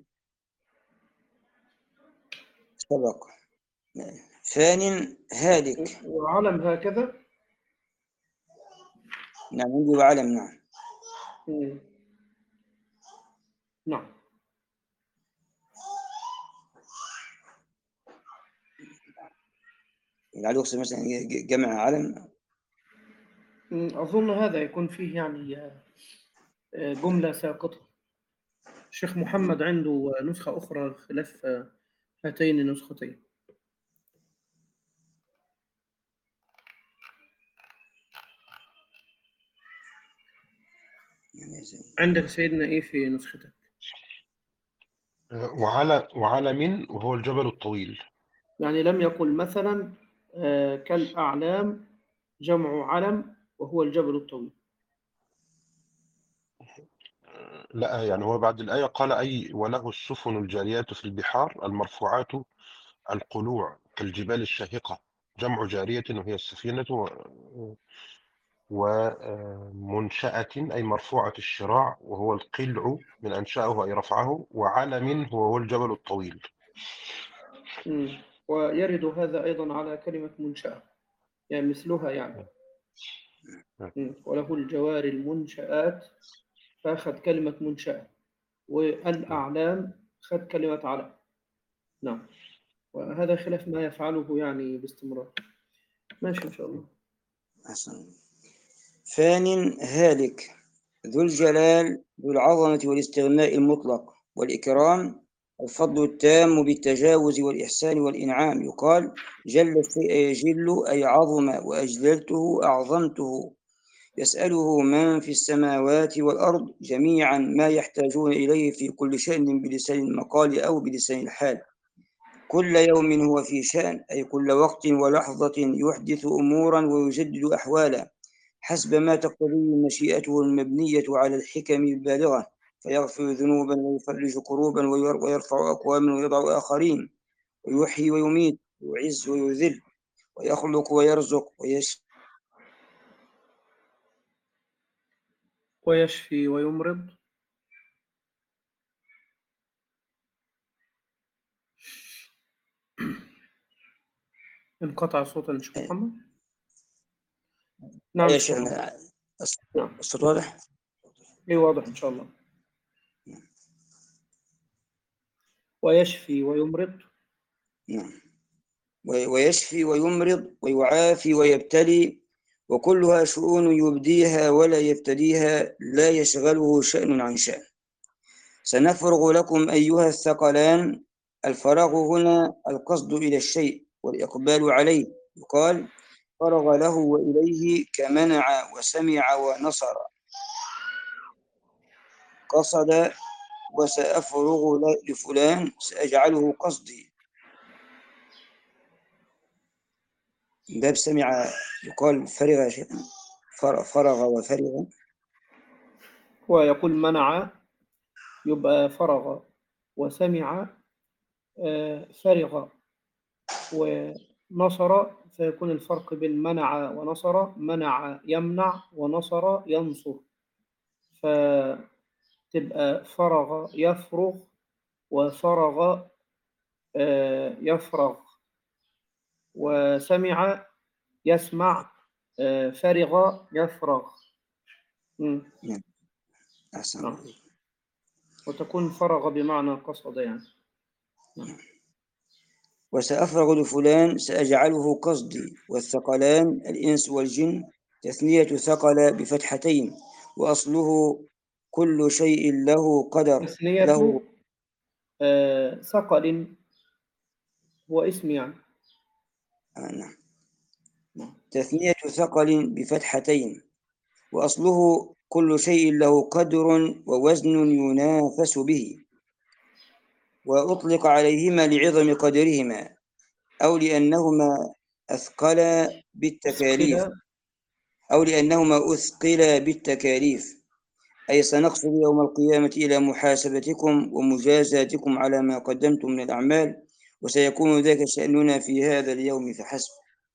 سبق. فان هالك. وعلم هكذا. نعم عندي وعلم. نعم. مم. نعم. يعني يقصد مثلا جمع علم. أظن هذا يكون فيه يعني جملة ساقطة. الشيخ محمد عنده نسخة أخرى خلاف هاتين النسختين. عندك سيدنا إيه في نسختك؟ وعلى وعلى من وهو الجبل الطويل. يعني لم يقل مثلا كالأعلام جمع علم وهو الجبل الطويل. لا، يعني هو بعد الآية قال أي وله السفن الجاريات في البحار المرفوعات القلوع كالجبال الشاهقة جمع جارية وهي السفينة، ومنشأة أي مرفوعة الشراع وهو القلع من أنشأه أي رفعه، وعلم هو الجبل الطويل. مم. ويرد هذا أيضا على كلمة منشأة، يعني مثلها يعني. مم. وله الجوار المنشآت فأخذ كلمة منشأة، والأعلام خد كلمة علم. نعم. وهذا خلاف ما يفعله يعني باستمرار. ماشي إن شاء الله. أحسن. فان هالك ذو الجلال ذو العظمة والاستغناء المطلق والإكرام، الفضل التام بالتجاوز والإحسان والإنعام. يقال جل الشيء يجل أي عظم، وأجللته أعظمته، يسأله من في السماوات والأرض جميعا ما يحتاجون إليه في كل شأن بلسان المقال أو بلسان الحال. كل يوم هو في شأن، أي كل وقت ولحظة يحدث أمورا ويجدد أحوالا حسب ما تقتضيه مشيئته المبنية على الحكم البالغة، فيغفر ذنوبا ويفرج كروبا ويرفع أقواما ويضع آخرين، ويحيي ويميت ويعز ويذل، ويخلق ويرزق ويشفي ويشفي ويمرض. انقطع صوت الشيخ محمد. نعم يا الشيخ. شيخنا نعم. الصوت واضح؟ اي واضح ان شاء الله. ويشفي ويمرض. نعم. ويشفي ويمرض ويعافي ويبتلي، وكلها شؤون يبديها ولا يبتديها، لا يشغله شأن عن شأن. سنفرغ لكم أيها الثقلان. الفراغ هنا القصد إلى الشيء والإقبال عليه، يقال فرغ له وإليه كمنع وسمع ونصر. قصد وسأفرغ لفلان سأجعله قصدي. باب سمع يقال فرغ شيئا، فرغ وفرغ. ويقول منع يبقى فرغ، وسمع فرغ، ونصر فيكون الفرق بين منع ونصر. منع يمنع ونصر ينصر، فتبقى فرغ يفرغ وفرغ يفرغ، وسمع يسمع فرغ يفرغ. نعم. أحسن. نعم. وتكون فرغ بمعنى قصد يعني. نعم. وسأفرغ لفلان سأجعله قصدي. والثقلان الإنس والجن، تثنية ثقل بفتحتين، وأصله كل شيء له قدر. تثنية له آه ثقل هو اسم يعني. آه نعم. تثنية ثقل بفتحتين، وأصله كل شيء له قدر ووزن ينافس به، وأطلق عليهما لعظم قدرهما أو لأنهما أثقلا بالتكاليف أو لأنهما أثقلا بالتكاليف، أي سنقصد يوم القيامة إلى محاسبتكم ومجازاتكم على ما قدمتم من الأعمال، وسيكون ذاك شأننا في هذا اليوم فحسب.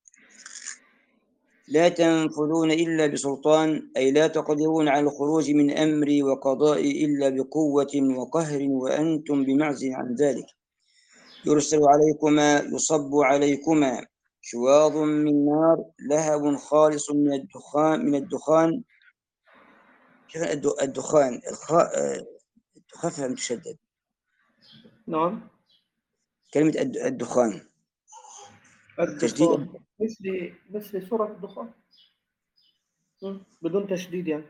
لا تنفذون إلا بسلطان، أي لا تقدرون على الخروج من أمري وقضائي إلا بقوة وقهر، وأنتم بمعزل عن ذلك. يرسل عليكما يصب عليكما شواظ من نار لهب خالص من الدخان من الدخان الدخان الخفة متشدد. نعم. كلمة الدخان الدخان مثل مثل سورة الدخان بدون تشديد يعني.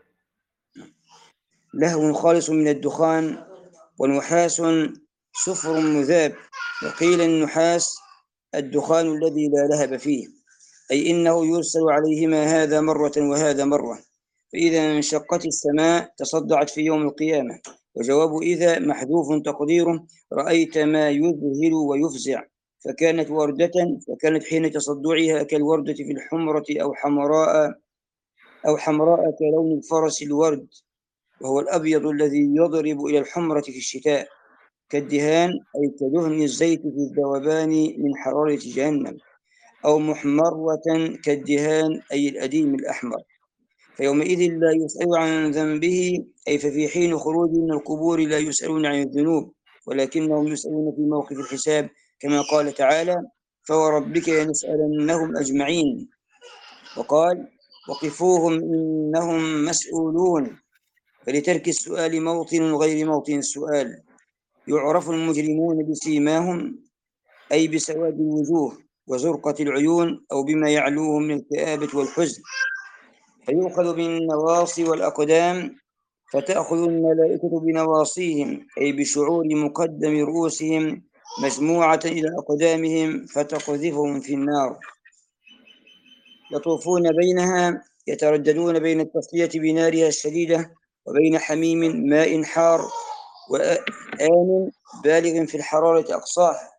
لهب خالص من الدخان، ونحاس صفر مذاب. وقيل النحاس الدخان الذي لا لهب فيه، أي إنه يرسل عليهما هذا مرة وهذا مرة. فإذا انشقت السماء تصدعت في يوم القيامة. وجواب إذا محذوف تقديره رأيت ما يذهل ويفزع، فكانت وردة فكانت حين تصدعها كالوردة في الحمرة أو حمراء أو حمراء كلون الفرس الورد، وهو الأبيض الذي يضرب إلى الحمرة في الشتاء، كالدهان أي كدهن الزيت في الذوبان من حرارة جهنم، أو محمرة كالدهان أي الأديم الأحمر. فيومئذ لا يسأل عن ذنبه، أي ففي حين خروج من القبور لا يسألون عن الذنوب، ولكنهم يسألون في موقف الحساب، كما قال تعالى فوربك لنسألنهم أجمعين. وقال وقفوهم إنهم مسؤولون، فلترك السؤال موطن غير موطن السؤال. يعرف المجرمون بسيماهم، أي بسواد الوجوه وزرقة العيون، أو بما يعلوهم من الكآبة والحزن. فيؤخذ بالنواصي والأقدام، فتأخذ الملائكة بنواصيهم، أي بشعور مقدم رؤوسهم مجموعة إلى أقدامهم، فتقذفهم في النار. يطوفون بينها، يترددون بين التصلية بنارها الشديدة وبين حميم ماء حار وآن بالغ في الحرارة أقصاها.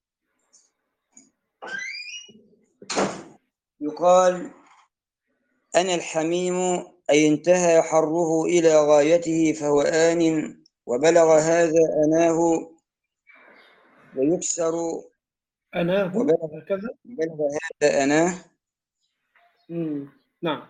يقال أنا الحميم أي انتهى حره إلى غايته فهو آن، وبلغ هذا أناه ويكسر أناه وبلغ هكذا. بلغ هذا أناه. مم. نعم.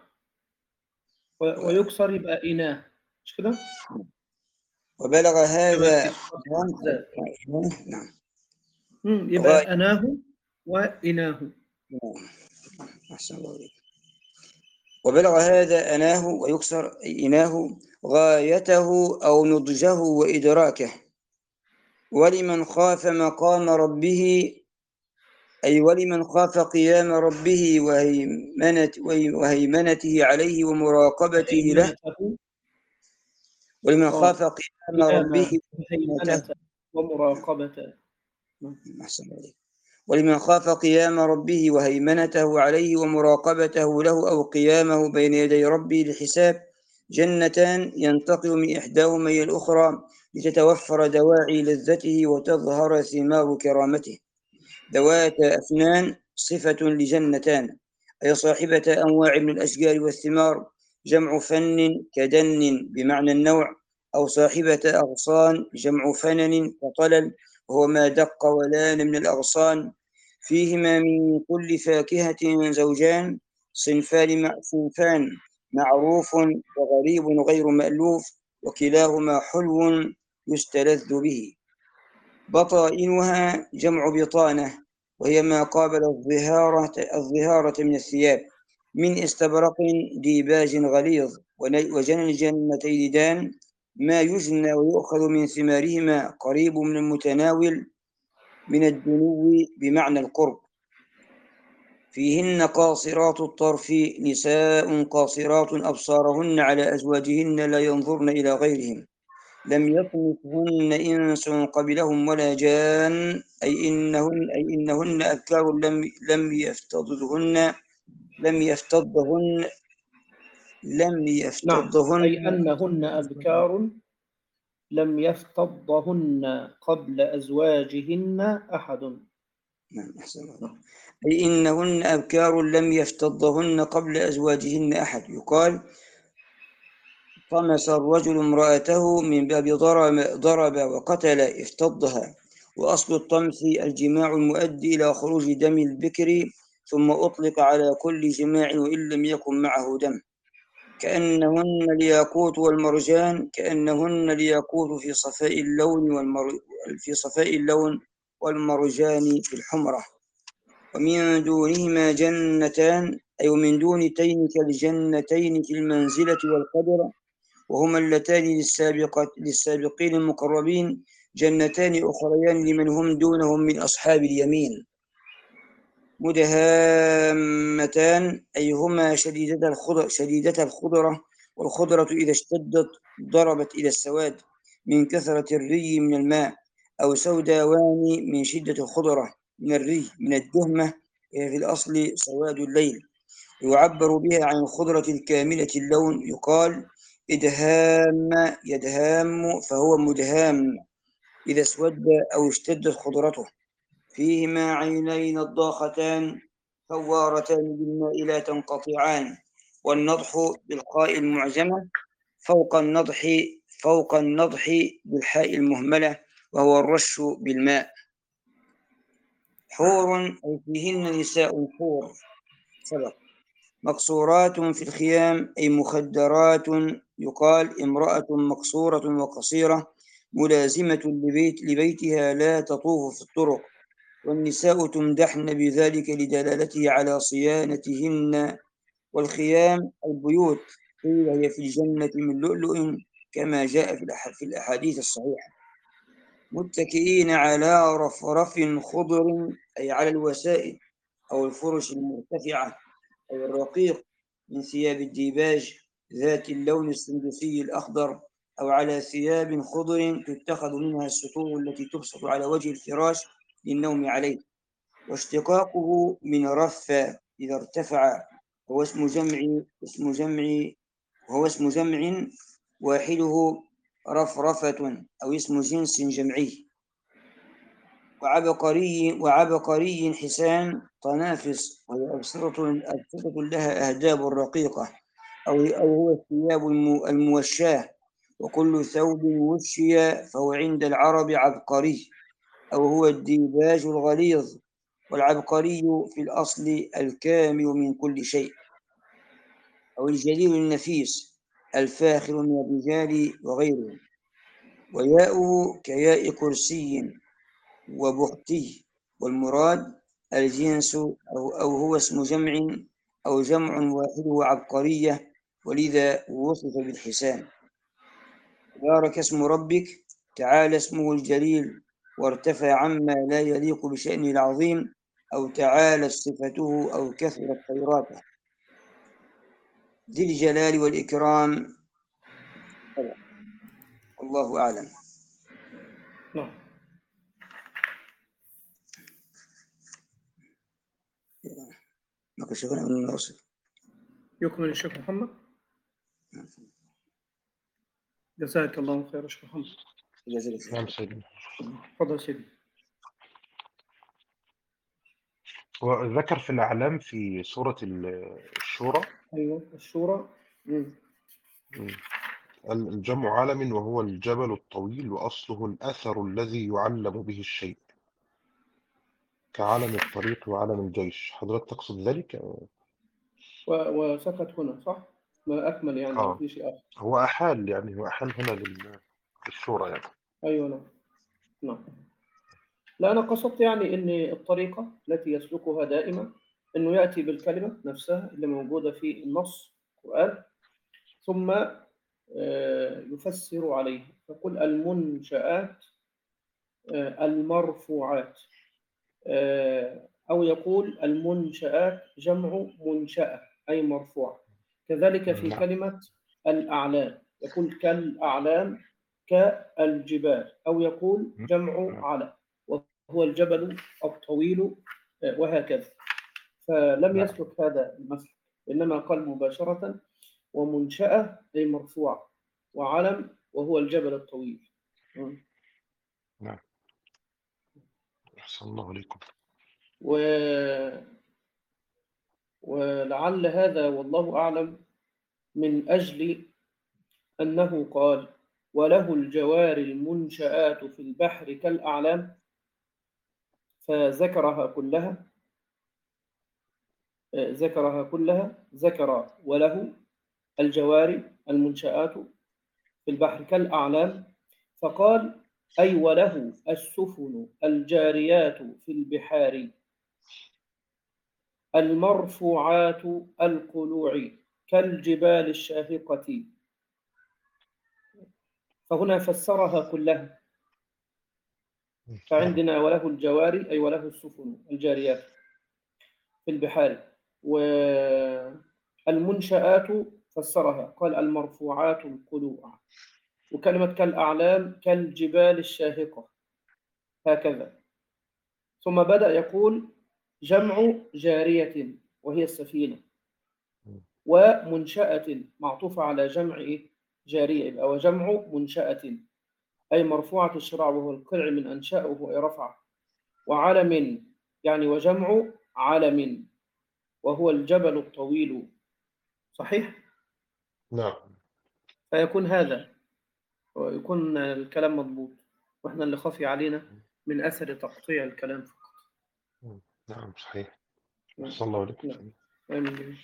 ويكسر يبقى إناه، مش كده؟ وبلغ هذا زاد. نعم مم. يبقى غاية. أناه وإناه. أحسن الله عليك. وبلغ هذا أناه ويكسر إناه غايته أو نضجه وإدراكه. ولمن خاف مقام ربه أي ولمن خاف قيام ربه وهيمنة وهيمنته عليه ومراقبته له. ولمن خاف قيام ربه وهيمنته ومراقبته. ولمن خاف قيام ربه وهيمنته عليه ومراقبته له أو قيامه بين يدي ربه للحساب جنتان ينتقل من إحداهما إلى الأخرى لتتوفر دواعي لذته وتظهر ثمار كرامته. ذوات أفنان صفة لجنتان أي صاحبة أنواع من الأشجار والثمار، جمع فن كدن بمعنى النوع، أو صاحبة أغصان جمع فنن كطلل وهو ما دق ولان من الأغصان. فيهما من كل فاكهة زوجان صنفان صنفان معروف وغريب غير مألوف وكلاهما حلو يستلذ به. بطائنها جمع بطانة وهي ما قابل الظهارة الظهارة من الثياب من استبرق ديباج غليظ وجنى الجنتين دان ما يجنى ويؤخذ من ثمارهما قريب من المتناول من الدنو بمعنى القرب. فيهن قاصرات الطرف نساء قاصرات أبصارهن على أزواجهن لا ينظرن إلى غيرهم لم يطمثهن إنس قبلهم ولا جان أي إنهن أي إنهن أبكار لم لم يفتضهن لم يفتضهن لم يفتضهن نعم. أي أنهن أبكار لم يفتضهن قبل أزواجهن أحد. نعم أحسن الله. أي إنهن أبكار لم يفتضهن قبل أزواجهن أحد. يقال طمس الرجل امرأته من باب ضرب, ضرب وقتل افتضها. وأصل الطمس الجماع المؤدي إلى خروج دم البكر ثم أطلق على كل جماع وإن لم يكن معه دم. كأنهن الياقوت والمرجان كأنهن الياقوت في صفاء اللون والمر... في صفاء اللون والمرجان في الحمرة. ومن دونهما جنتان أي من دون تين كالجنتين في المنزلة والقدر وهما اللتان للسابقين المقربين جنتان أخريان لمن هم دونهم من أصحاب اليمين. مدهامتان أي هما شديدة الخضرة, شديدة الخضرة والخضرة إذا اشتدت ضربت إلى السواد من كثرة الري من الماء أو سوداوان من شدة الخضرة من الري من الدهمة في الأصل سواد الليل. يعبر بها عن الخضرة الكاملة اللون. يقال إدهام يدهام فهو مدهام إذا اسود أو اشتدت خضرته. فيهما عينين الضاختان فوارتان بالماء لا تنقطعان. والنضح بالقاء المعجمة فوق النضح فوق النضح بالحاء المهملة وهو الرش بالماء. حور أي فيهن نساء حور سبق. مقصورات في الخيام أي مخدرات. يقال امرأة مقصورة وقصيرة ملازمة لبيت لبيتها لا تطوف في الطرق. والنساء تمدحن بذلك لدلالته على صيانتهن. والخيام البيوت قيل هي في الجنة من لؤلؤ كما جاء في الأحاديث الصحيحة. متكئين على رفرف خضر أي على الوسائد أو الفرش المرتفعة أو الرقيق من ثياب الديباج ذات اللون السندسي الأخضر أو على ثياب خضر تتخذ منها السطور التي تبسط على وجه الفراش للنوم عليه. واشتقاقه من رف إذا ارتفع هو اسم جمع اسم جمع وهو اسم جمع واحده رفرفة أو اسم جنس جمعي. وعبقري وعبقري حسان طنافس، وهي أبسطة أبسطة لها أهداب رقيقة، أو أو هو الثياب الموشاة، وكل ثوب وشي فهو عند العرب عبقري، أو هو الديباج الغليظ. والعبقري في الأصل الكامل من كل شيء، أو الجليل النفيس الفاخر من الرجال وغيره. وياؤه كياء كرسي وبختي، والمراد الجنس أو, أو هو اسم جمع أو جمع واحده عبقرية، ولذا وصف بالحسان. بارك اسم ربك، تعالى اسمه الجليل وارتفع عما لا يليق بشأنه العظيم، أو تعالى صفته أو كثرت خيراته. ذي الجلال والإكرام. الله أعلم. نعم. ما كشفنا من الوصف. يكمل الشيخ محمد. جزاك الله خير الشيخ محمد. نعم سيدي. تفضل سيدي. وذكر في الأعلام في سورة الشورى. أيوة الشورى. مم. الجمع علم وهو الجبل الطويل، وأصله الأثر الذي يعلم به الشيء، كعلم الطريق وعلم الجيش. حضرتك تقصد ذلك؟ وسكت هنا صح؟ ما أكمل يعني أو آه. في شيء آخر؟ هو أحال يعني هو أحال هنا للشورى يعني. أيوة نعم. نعم. لا أنا قصدت يعني إن الطريقة التي يسلكها دائما إنه يأتي بالكلمة نفسها اللي موجودة في النص القرآن، ثم يفسر عليه، يقول المنشآت المرفوعات، أو يقول المنشآت جمع منشأة أي مرفوع. كذلك في كلمة الأعلام يقول كالأعلام كالجبال، أو يقول جمع علم وهو الجبل الطويل، وهكذا. فلم يسلك هذا المسلك، إنما قال مباشرة ومنشأة أي مرفوع، وعلم وهو الجبل الطويل. نعم. أحسن الله عليكم. و... ولعل هذا والله أعلم من أجل أنه قال وله الجوار المنشآت في البحر كالأعلام، فذكرها كلها ذكرها كلها ذكر وله الجوار المنشآت في البحر كالأعلام، فقال أي وله السفن الجاريات في البحار المرفوعات القلوع كالجبال الشاهقة. فهنا فسرها كلها، فعندنا وله الجواري أي وله السفن الجاريات في البحار، والمنشآت فسرها قال المرفوعات القلوع، وكلمة كالأعلام كالجبال الشاهقة، هكذا. ثم بدأ يقول جمع جارية وهي السفينة، ومنشأة معطوفة على جمع جارية، أو جمع منشأة أي مرفوعة الشراع وهو القرع من أنشأه ويرفع، وعلم يعني وجمع علم وهو الجبل الطويل. صحيح؟ نعم. فيكون هذا ويكون الكلام مضبوط، وإحنا اللي خفي علينا من أثر تقطيع الكلام فقط. نعم صحيح. أحسن الله عليكم. آمين.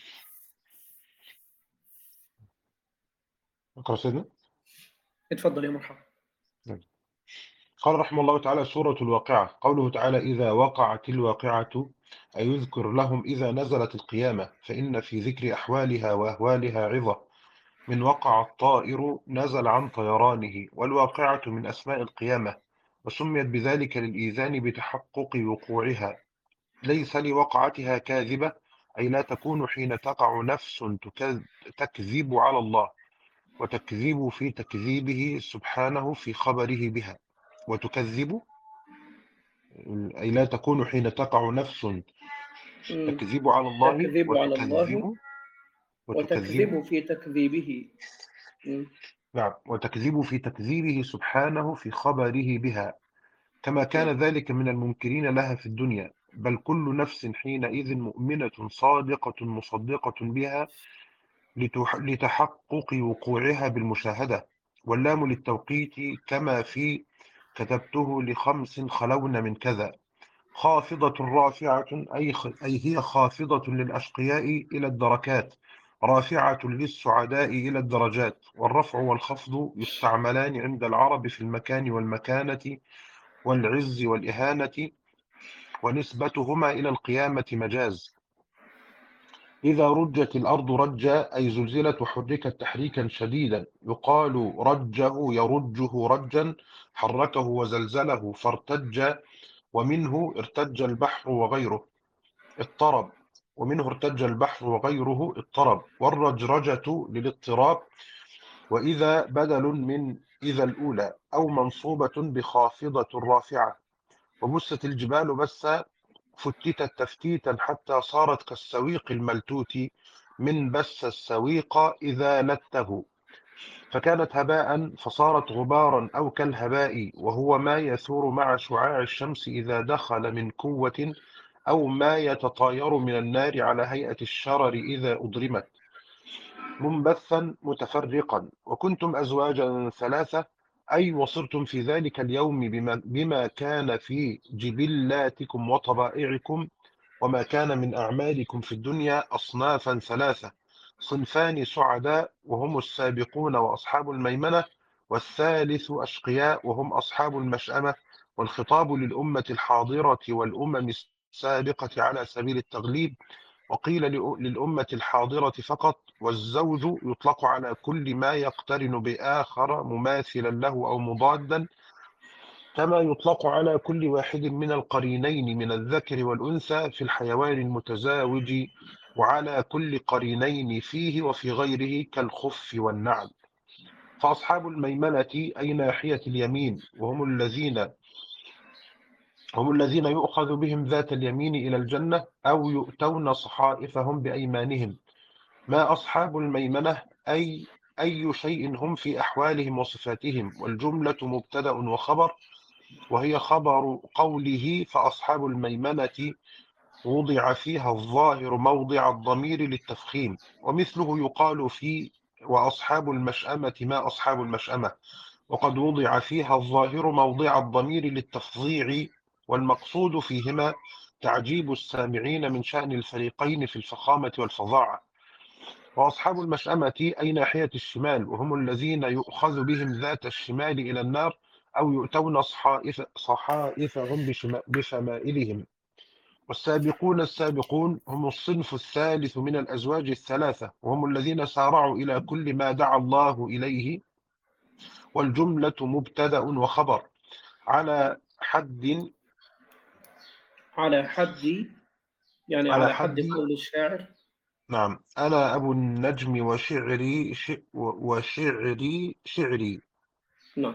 اقرأ سيدنا. اتفضل يا مرحبا. قال رحمه الله تعالى سورة الواقعة. قوله تعالى إذا وقعت الواقعة، أي يذكر لهم إذا نزلت القيامة، فإن في ذكر أحوالها وأهوالها عظة. من وقع الطائر نزل عن طيرانه، والواقعة من أسماء القيامة، وسميت بذلك للإيذان بتحقق وقوعها، ليس لوقعتها كاذبة، أي لا تكون حين تقع نفس تكذب على الله، وتكذب في تكذيبه سبحانه في خبره بها، وتكذب أي لا تكون حين تقع نفس تكذب على الله تكذب على الله وتكذب وتكذب وتكذب في تكذيبه. م. نعم وتكذب في تكذيبه سبحانه في خبره بها، كما كان نعم. ذلك من المنكرين لها في الدنيا، بل كل نفس حينئذ مؤمنة صادقة مصدقة بها لتح- لتحقق وقوعها بالمشاهدة. واللام للتوقيت كما في كتبته لخمس خلون من كذا. خافضة رافعة أي, خ... أي هي خافضة للأشقياء إلى الدركات، رافعة للسعداء إلى الدرجات. والرفع والخفض يستعملان عند العرب في المكان والمكانة والعز والإهانة، ونسبتهما إلى القيامة مجاز. إذا رجت الأرض رجا أي زلزلت وحركت تحريكا شديدا، يقال رجه يرجه رجا، حركه وزلزله فارتج. ومنه ارتج البحر وغيره اضطرب، ومنه ارتج البحر وغيره اضطرب. والرجرجة للاضطراب، وإذا بدل من إذا الأولى أو منصوبة بخافضة رافعة. وبست الجبال بسا، فتتت تفتيتا حتى صارت كالسويق الملتوت، من بس السويق إذا لته، فكانت هباء فصارت غبارا أو كالهباء، وهو ما يثور مع شعاع الشمس إذا دخل من كوة، أو ما يتطاير من النار على هيئة الشرر إذا أضرمت. منبثا متفرقا. وكنتم أزواجا ثلاثة أي وصرتم في ذلك اليوم بما, بما كان في جبلاتكم وطبائعكم وما كان من أعمالكم في الدنيا أصنافا ثلاثة، صنفان سعداء وهم السابقون وأصحاب الميمنة، والثالث أشقياء وهم أصحاب المشأمة. والخطاب للأمة الحاضرة والأمم السابقة على سبيل التغليب، وقيل للأمة الحاضرة فقط. والزوج يطلق على كل ما يقترن بآخر مماثلا له أو مضادا، كما يطلق على كل واحد من القرينين من الذكر والأنثى في الحيوان المتزاوج، وعلى كل قرينين فيه وفي غيره كالخف والنعل. فأصحاب الميمنة أي ناحية اليمين، وهم الذين هم الذين يؤخذ بهم ذات اليمين إلى الجنة، أو يؤتون صحائفهم بأيمانهم. ما أصحاب الميمنة أي أي شيء هم في أحوالهم وصفاتهم. والجملة مبتدأ وخبر، وهي خبر قوله فأصحاب الميمنة وضع فيها الظاهر موضع الضمير للتفخيم. ومثله يقال في وأصحاب المشأمة ما أصحاب المشأمة، وقد وضع فيها الظاهر موضع الضمير للتفظيع. والمقصود فيهما تعجيب السامعين من شأن الفريقين في الفخامة والفظاعة. وأصحاب المشأمة أي ناحية الشمال، وهم الذين يؤخذ بهم ذات الشمال إلى النار، أو يؤتون صحائف صحائفهم بشما- بشمائلهم. والسابقون السابقون هم الصنف الثالث من الأزواج الثلاثة، وهم الذين سارعوا إلى كل ما دعا الله إليه. والجملة مبتدأ وخبر على حد على حد يعني على على حد حد قول الشاعر. نعم. أنا أبو النجم وشعري ش... وشعري شعري. نعم.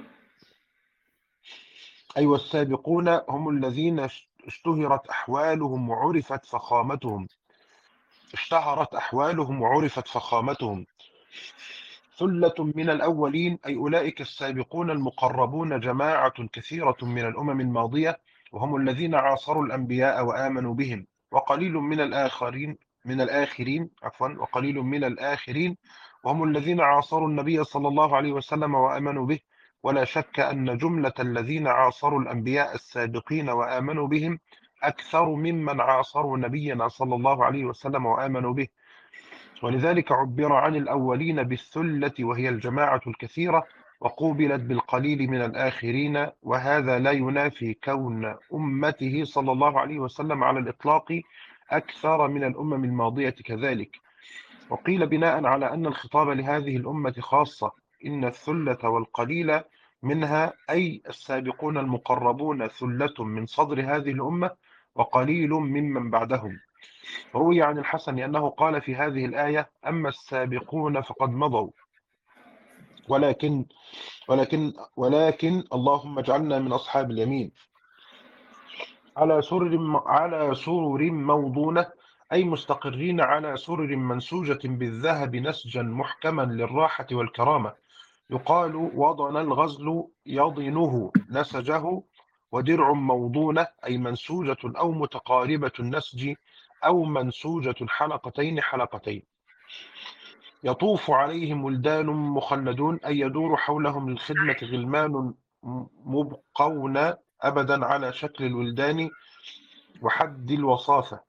أي أيوة السابقون هم الذين اشتهرت أحوالهم وعرفت فخامتهم اشتهرت أحوالهم وعرفت فخامتهم. ثلة من الأولين أي أولئك السابقون المقربون، جماعة كثيرة من الأمم الماضية، وهم الذين عاصروا الأنبياء وآمنوا بهم. وقليل من الآخرين من الآخرين عفوا وقليل من الآخرين وهم الذين عاصروا النبي صلى الله عليه وسلم وآمنوا به. ولا شك أن جملة الذين عاصروا الأنبياء السابقين وآمنوا بهم أكثر ممن عاصروا نبينا صلى الله عليه وسلم وآمنوا به. ولذلك عبر عن الأولين بالثلة وهي الجماعة الكثيرة، وقوبلت بالقليل من الآخرين. وهذا لا ينافي كون أمته صلى الله عليه وسلم على الإطلاق أكثر من الأمم الماضية كذلك. وقيل بناء على أن الخطاب لهذه الأمة خاصة، إن الثلة والقليل منها أي السابقون المقربون ثلة من صدر هذه الأمة وقليل ممن بعدهم. روي عن الحسن أنه قال في هذه الآية: أما السابقون فقد مضوا، ولكن ولكن ولكن اللهم اجعلنا من أصحاب اليمين، على سرر على سرر موضونة أي مستقرين على سرر منسوجة بالذهب نسجا محكما للراحة والكرامة. يقال وضن الغزل يضنه نسجه، ودرع موضونة أي منسوجة أو متقاربة النسج أو منسوجة حلقتين حلقتين. يطوف عليهم ولدان مخلدون أي يدور حولهم للخدمة غلمان مبقون أبدا على شكل الولدان وحد الوصافة،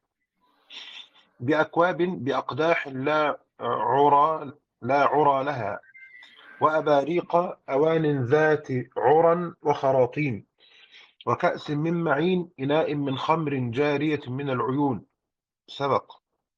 بأكواب بأقداح لا عرى لا عرى لها، وأباريق أوان ذات عرى وخراطيم، وكأس من معين، إناء من خمر جارية من العيون. سبق.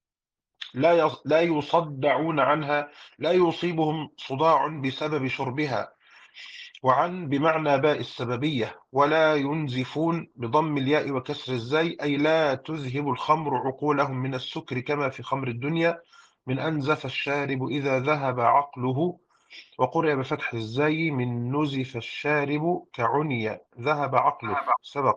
لا لا يصدعون عنها، لا يصيبهم صداع بسبب شربها. وعن بمعنى باء السببية. ولا ينزفون بضم الياء وكسر الزاي أي لا تذهب الخمر عقولهم من السكر كما في خمر الدنيا، من أنزف الشارب إذا ذهب عقله. وقرئ بفتح الزاي من نزف الشارب كعني ذهب عقله. سبق.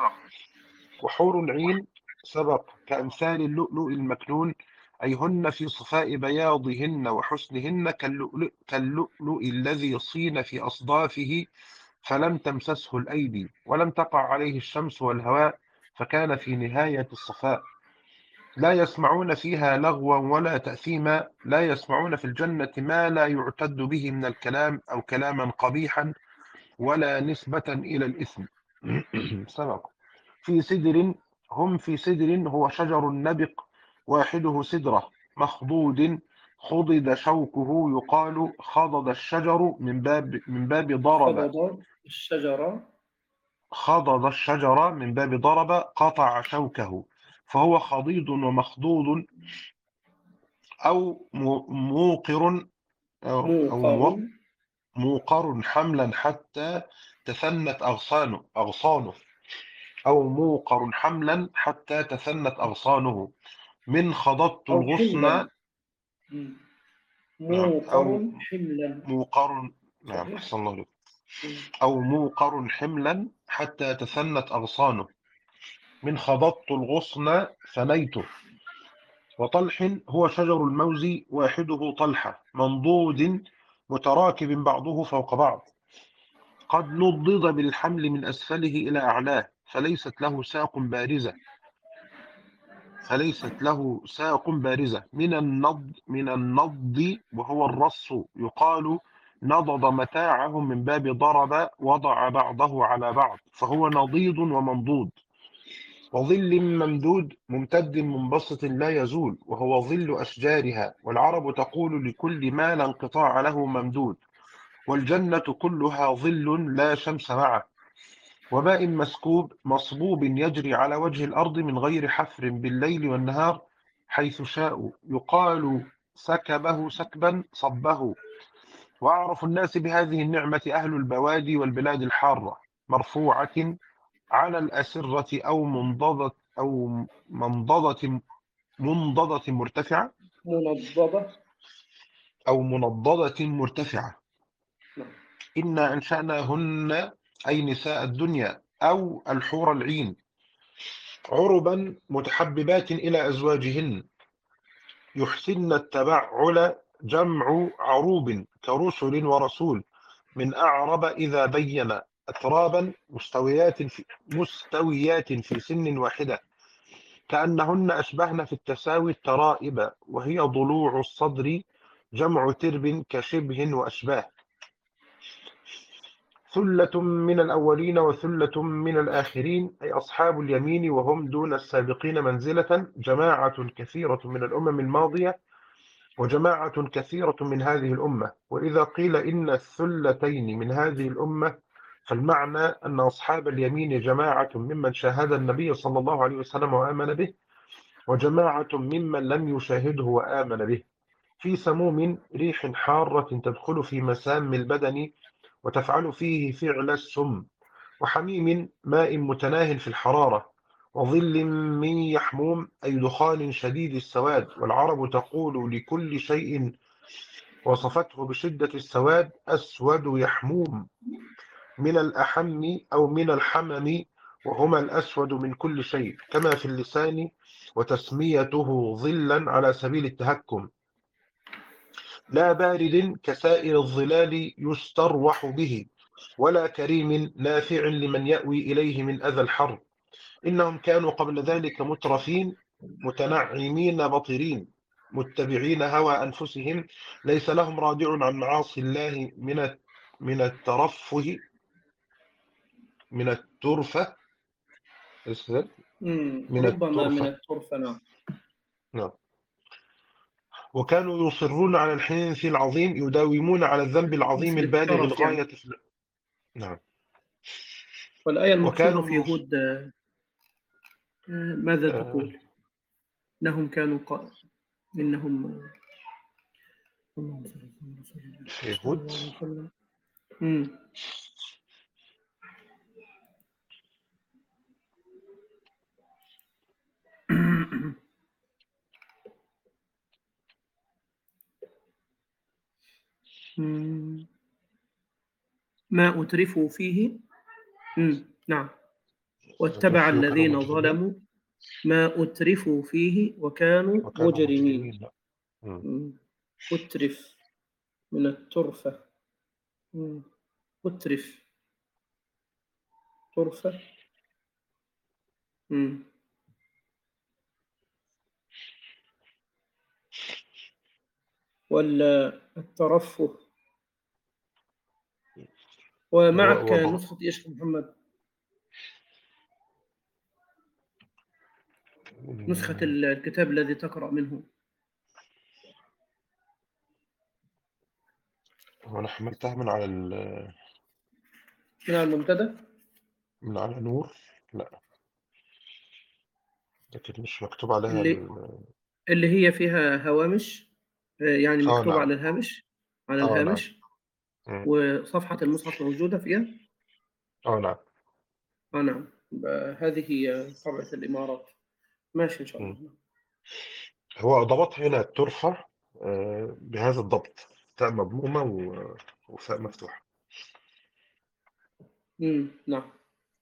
وحور العين. سبق. كأمثال اللؤلؤ المكنون أي هن في صفاء بياضهن وحسنهن كاللؤلؤ, كاللؤلؤ الذي صين في أصدافه فلم تمسسه الأيدي ولم تقع عليه الشمس والهواء فكان في نهاية الصفاء. لا يسمعون فيها لغوا ولا تأثيما. لا يسمعون في الجنة ما لا يعتد به من الكلام أو كلاما قبيحا ولا نسبة إلى الإثم. سبق. في سدر. هم في سدر هو شجر نبق واحده سدرة مخضود خضد شوكه، يقال خضد الشجر من باب من باب ضرب. خضض الشجرة خضد الشجر من باب ضرب قطع شوكه، فهو خضيض ومخضوض أو موقر أو موقر موقر حملا حتى تثنت أغصانه أغصانه أو موقر حملا حتى تثنت أغصانه. من خضضت أو الغصن. حملا. نعم. أو موقر حملا. موقر. نعم صحيح. أحسن الله. أو موقر حملا حتى تثنت أغصانه. من خضضت الغصن ثنيته. وطلح هو شجر الموز واحده طلحة منضود متراكب بعضه فوق بعض، قد نضد بالحمل من أسفله إلى أعلاه فليست له ساق بارزة فليست له ساق بارزة. من النض من النض وهو الرص، يقال نضض متاعه من باب ضرب وضع بعضه على بعض، فهو نضيض ومنضود. وظل ممدود ممتد منبسط لا يزول، وهو ظل أشجارها. والعرب تقول لكل ما لا انقطاع له ممدود. والجنة كلها ظل لا شمس معه. وماء مسكوب مصبوب يجري على وجه الأرض من غير حفر بالليل والنهار حيث شاءوا، يقال سكبه سكبا صبه. وأعرف الناس بهذه النعمة أهل البوادي والبلاد الحارة، مرفوعة على الأسرة أو منضدة أو منضدة منضدة مرتفعة منضدة أو منضدة مرتفعة. نعم. إنا أنشأناهن أي نساء الدنيا أو الحور العين عربا متحببات إلى أزواجهن، يحسن التبعل جمع عروب كرسل ورسول، من أعرب إذا بين أترابا مستويات في, مستويات في سن واحدة، كأنهن أشبهن في التساوي الترائب، وهي ضلوع الصدر جمع ترب كشبه وأشباه. ثلة من الأولين وثلة من الآخرين أي أصحاب اليمين وهم دون السابقين منزلة، جماعة كثيرة من الأمم الماضية وجماعة كثيرة من هذه الأمة. وإذا قيل إن الثلتين من هذه الأمة فالمعنى أن أصحاب اليمين جماعة ممن شاهد النبي صلى الله عليه وسلم وآمن به، وجماعة ممن لم يشاهده وآمن به، في سموم ريح حارة تدخل في مسام البدن وتفعل فيه فعل السم، وحميم ماء متناه في الحرارة، وظل من يحموم أي دخان شديد السواد. والعرب تقول لكل شيء وصفته بشدة السواد أسود يحموم، من الأحم أو من الحمم وهما الأسود من كل شيء كما في اللسان، وتسميته ظلا على سبيل التهكم، لا بارد كسائر الظلال يستروح به، ولا كريم نافع لمن يأوي إليه من أذى الحر. إنهم كانوا قبل ذلك مترفين متنعمين بطرين متبعين هوى أنفسهم، ليس لهم رادع عن معاصي الله من من الترفه من الترفة من ربما من الترفة الترفة. نعم. نعم. وكانوا يصرون على الحنث العظيم، يداومون على الذنب العظيم مثل البالغ الترف يعني. الغاية في... نعم. والآية المقصودة وكانوا في يص... هود ماذا آه... تقول؟ إنهم كانوا قائل إنهم في هود مم. ما أترفوا فيه. مم. نعم. واتبع الذين ظلموا ما أترفوا فيه وكانوا وكانوا مجرمين. مجرمين. مم. أترف من الترفة. مم. أترف ترفة. مم. ولا الترفه. ومعك نسخة إيش محمد؟ نسخة الكتاب الذي تقرأ منه. وأنا حملتها من على ال... من على المنتدى؟ من على نور. لا، لكن مش مكتوب عليها اللي, ال... اللي هي فيها هوامش، يعني آه مكتوب نعم. على الهامش على آه نعم. الهامش. وصفحة المصحف موجودة فيها. آه نعم. آه نعم. هذه هي طبعة الإمارات. ماشي إن شاء الله. م. هو ضبط هنا الترفة آه بهذا الضبط، تاء مضمومة و... وفاء مفتوحة. امم نعم.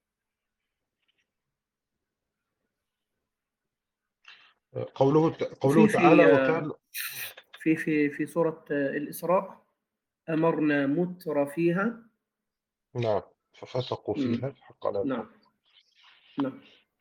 قوله قوله في تعالى في وكان في في في سورة الإسراء أمرنا متر فيها. نعم ففسقوا فيها حق على الحق. نعم نعم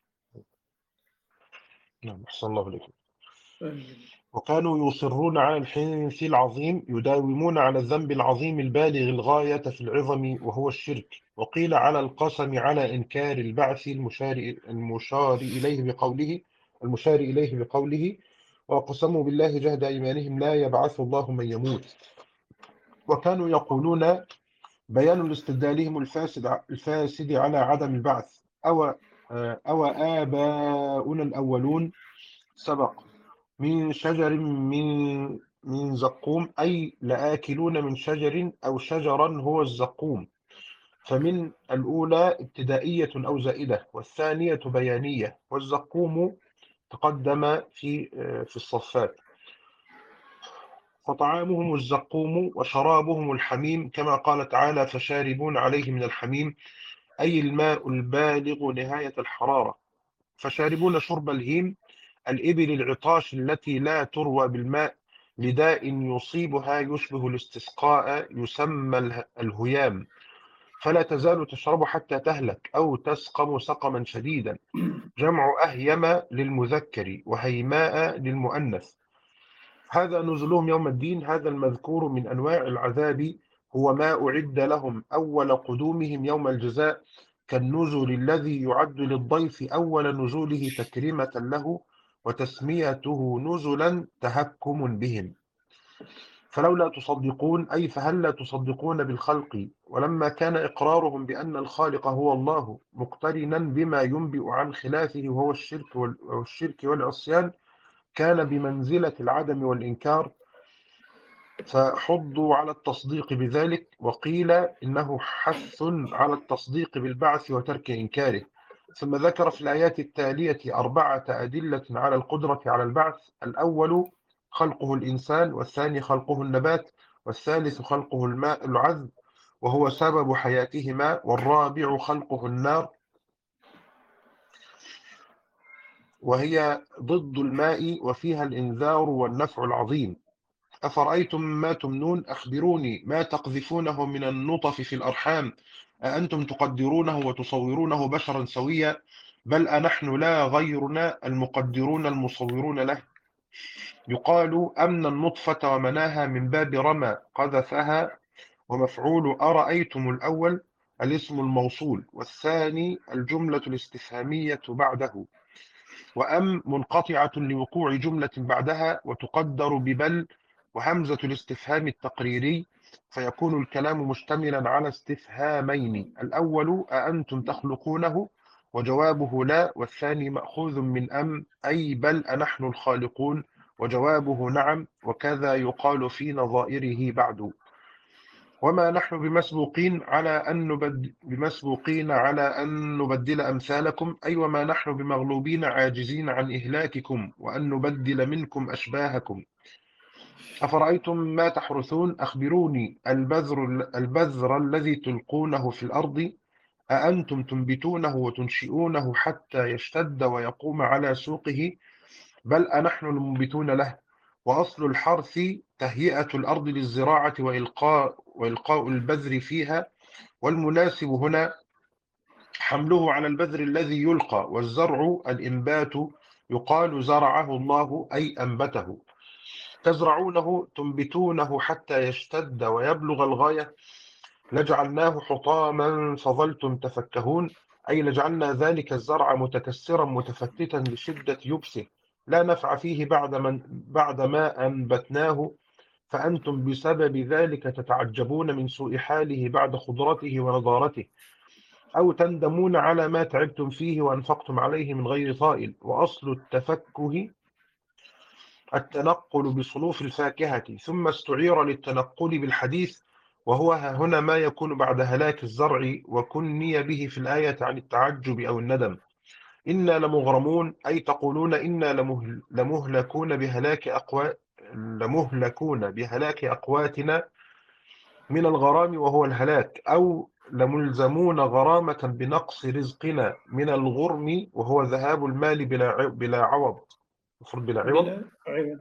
نعم أحسن الله إليكم. آمين. وكانوا يصرون على الحنث العظيم، يداومون على الذنب العظيم البالغ الغاية في العظم وهو الشرك. وقيل على القسم على إنكار البعث المشار, المشار إليه بقوله المشار إليه بقوله وقسموا بالله جهد أيمانهم لا يبعث الله من يموت. وكانوا يقولون بيان لاستدلالهم الفاسد الفاسد على عدم البعث أو أو آباؤنا الأولون سبق من شجر من من زقوم، أي لآكلون من شجر أو شجرا هو الزقوم. فمن الأولى ابتدائية أو زائدة، والثانية بيانية، والزقوم تقدم في في الصفات. فطعامهم الزقوم وشرابهم الحميم، كما قال تعالى فشاربون عليه من الحميم، أي الماء البالغ نهاية الحرارة. فشاربون شرب الهيم، الإبل العطاش التي لا تروى بالماء لداء يصيبها يشبه الاستسقاء يسمى الهيام، فلا تزال تشرب حتى تهلك أو تسقم سقما شديدا. جمع أهيم للمذكر وهيماء للمؤنث. هذا نزلهم يوم الدين. هذا المذكور من أنواع العذاب هو ما أعد لهم أول قدومهم يوم الجزاء، كالنزل الذي يعد للضيف أول نزوله تكريمة له، وتسميته نزلا تهكم بهم. فلولا تصدقون، أي فهل لا تصدقون بالخلق، ولما كان إقرارهم بأن الخالق هو الله مقترنا بما ينبئ عن خلافه وهو الشرك والشرك والعصيان، كان بمنزلة العدم والإنكار، فحضوا على التصديق بذلك. وقيل إنه حث على التصديق بالبعث وترك إنكاره. ثم ذكر في الآيات التالية أربعة أدلة على القدرة على البعث: الأول خلقه الإنسان، والثاني خلقه النبات، والثالث خلقه الماء العذب وهو سبب حياتهما، والرابع خلقه النار وهي ضد الماء وفيها الإنذار والنفع العظيم. أفرأيتم ما تمنون أخبروني ما تقذفونه من النطف في الأرحام أأنتم تقدرونه وتصورونه بشرا سويا بل أنحن لا غيرنا المقدرون المصورون له. يقال أمن النطفة ومناها من باب رمى قذفها، ومفعول أرأيتم الأول الاسم الموصول، والثاني الجملة الاستفهامية بعده، وأم منقطعة لوقوع جملة بعدها وتقدر ببل وهمزة الاستفهام التقريري، فيكون الكلام مشتملا على استفهامين، الأول أأنتم تخلقونه وجوابه لا، والثاني مأخوذ من أم أي بل أنحن الخالقون وجوابه نعم، وكذا يقال في نظائره بعد. وما نحن بمسبوقين على أن نبد بمسبوقين على أن نبدل أمثالكم، أي وما نحن بمغلوبين عاجزين عن إهلاككم وأن نبدل منكم أشباهكم. أفرأيتم ما تحرثون أخبروني البذر, البذر الذي تلقونه في الأرض أأنتم تنبتونه وتنشئونه حتى يشتد ويقوم على سوقه بل أنحن المنبتون له. وأصل الحرث تهيئة الأرض للزراعة وإلقاء, وإلقاء البذر فيها، والمناسب هنا حمله على البذر الذي يلقى، والزرع الإنبات يقال زرعه الله أي أنبته. تزرعونه تنبتونه حتى يشتد ويبلغ الغاية لجعلناه حطاما فظلتم تفكهون، أي لجعلنا ذلك الزرع متكسرا متفتتا لشدة يبسه لا نفع فيه بعد, من بعد ما أنبتناه، فأنتم بسبب ذلك تتعجبون من سوء حاله بعد خضرته ونضارته، أو تندمون على ما تعبتم فيه وأنفقتم عليه من غير طائل. وأصل التفكه التنقل بصنوف الفاكهة، ثم استعير للتنقل بالحديث، وهو هنا ما يكون بعد هلاك الزرع، وكني به في الآية عن التعجب أو الندم. إنا لمغرمون أي تقولون إنا لمهل لمهلكون بهلاك أقوات لمهلكون بهلاك أقواتنا من الغرام وهو الهلاك، أو لملزمون غرامة بنقص رزقنا من الغرم وهو ذهاب المال بلا بلا عوض، المفروض بلا عوض بلا عوض.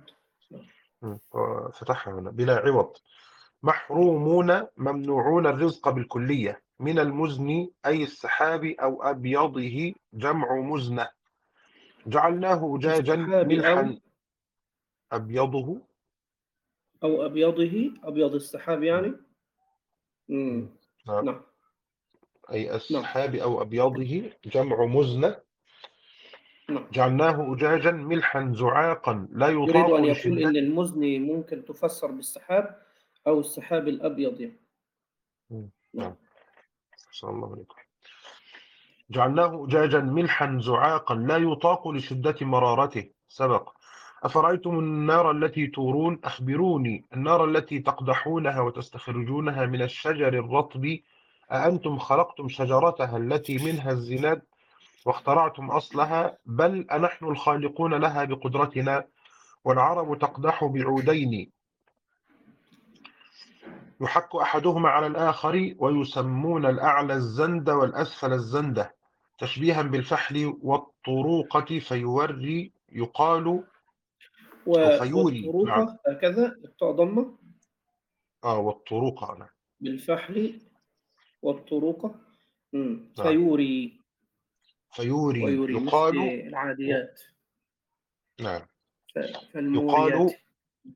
فتحها هنا بلا عوض. محرومون ممنوعون الرزق بالكلية. من المزن أي السحاب أو أبيضه جمع مزنة. جعلناه أجاجا السحاب ملحا. أو أبيضه أو أبيضه، أبيض السحاب يعني. مم. نعم. نعم أي نعم السحاب أو أبيضه جمع مزنة. نعم. جعلناه أجاجا ملحا زعاقا لا يريد يطاق أن يقول لشدة. إن المزن ممكن تفسر بالسحاب أو السحاب الأبيض يعني. نعم نعم. صلى الله عليكم. جعلناه أجاجا ملحا زعاقا لا يطاق لشدة مرارته. سبق. أفرأيتم النار التي تورون أخبروني النار التي تقدحونها وتستخرجونها من الشجر الرطب أأنتم خلقتم شجرتها التي منها الزناد واخترعتم أصلها بل أنحن الخالقون لها بقدرتنا. والعرب تقدح بعودين يحك أحدهما على الآخر، ويسمون الأعلى الزند والأسفل الزندة تشبيها بالفحل والطروقة، فيوري يقال أو فيوري. نعم. والطروقة هكذا الطاء ضمة آه والطروقة. نعم. بالفحل والطروقة. مم. نعم. فيوري فيوري ويوري مثل يقال. العاديات. نعم. فالموريات. يقال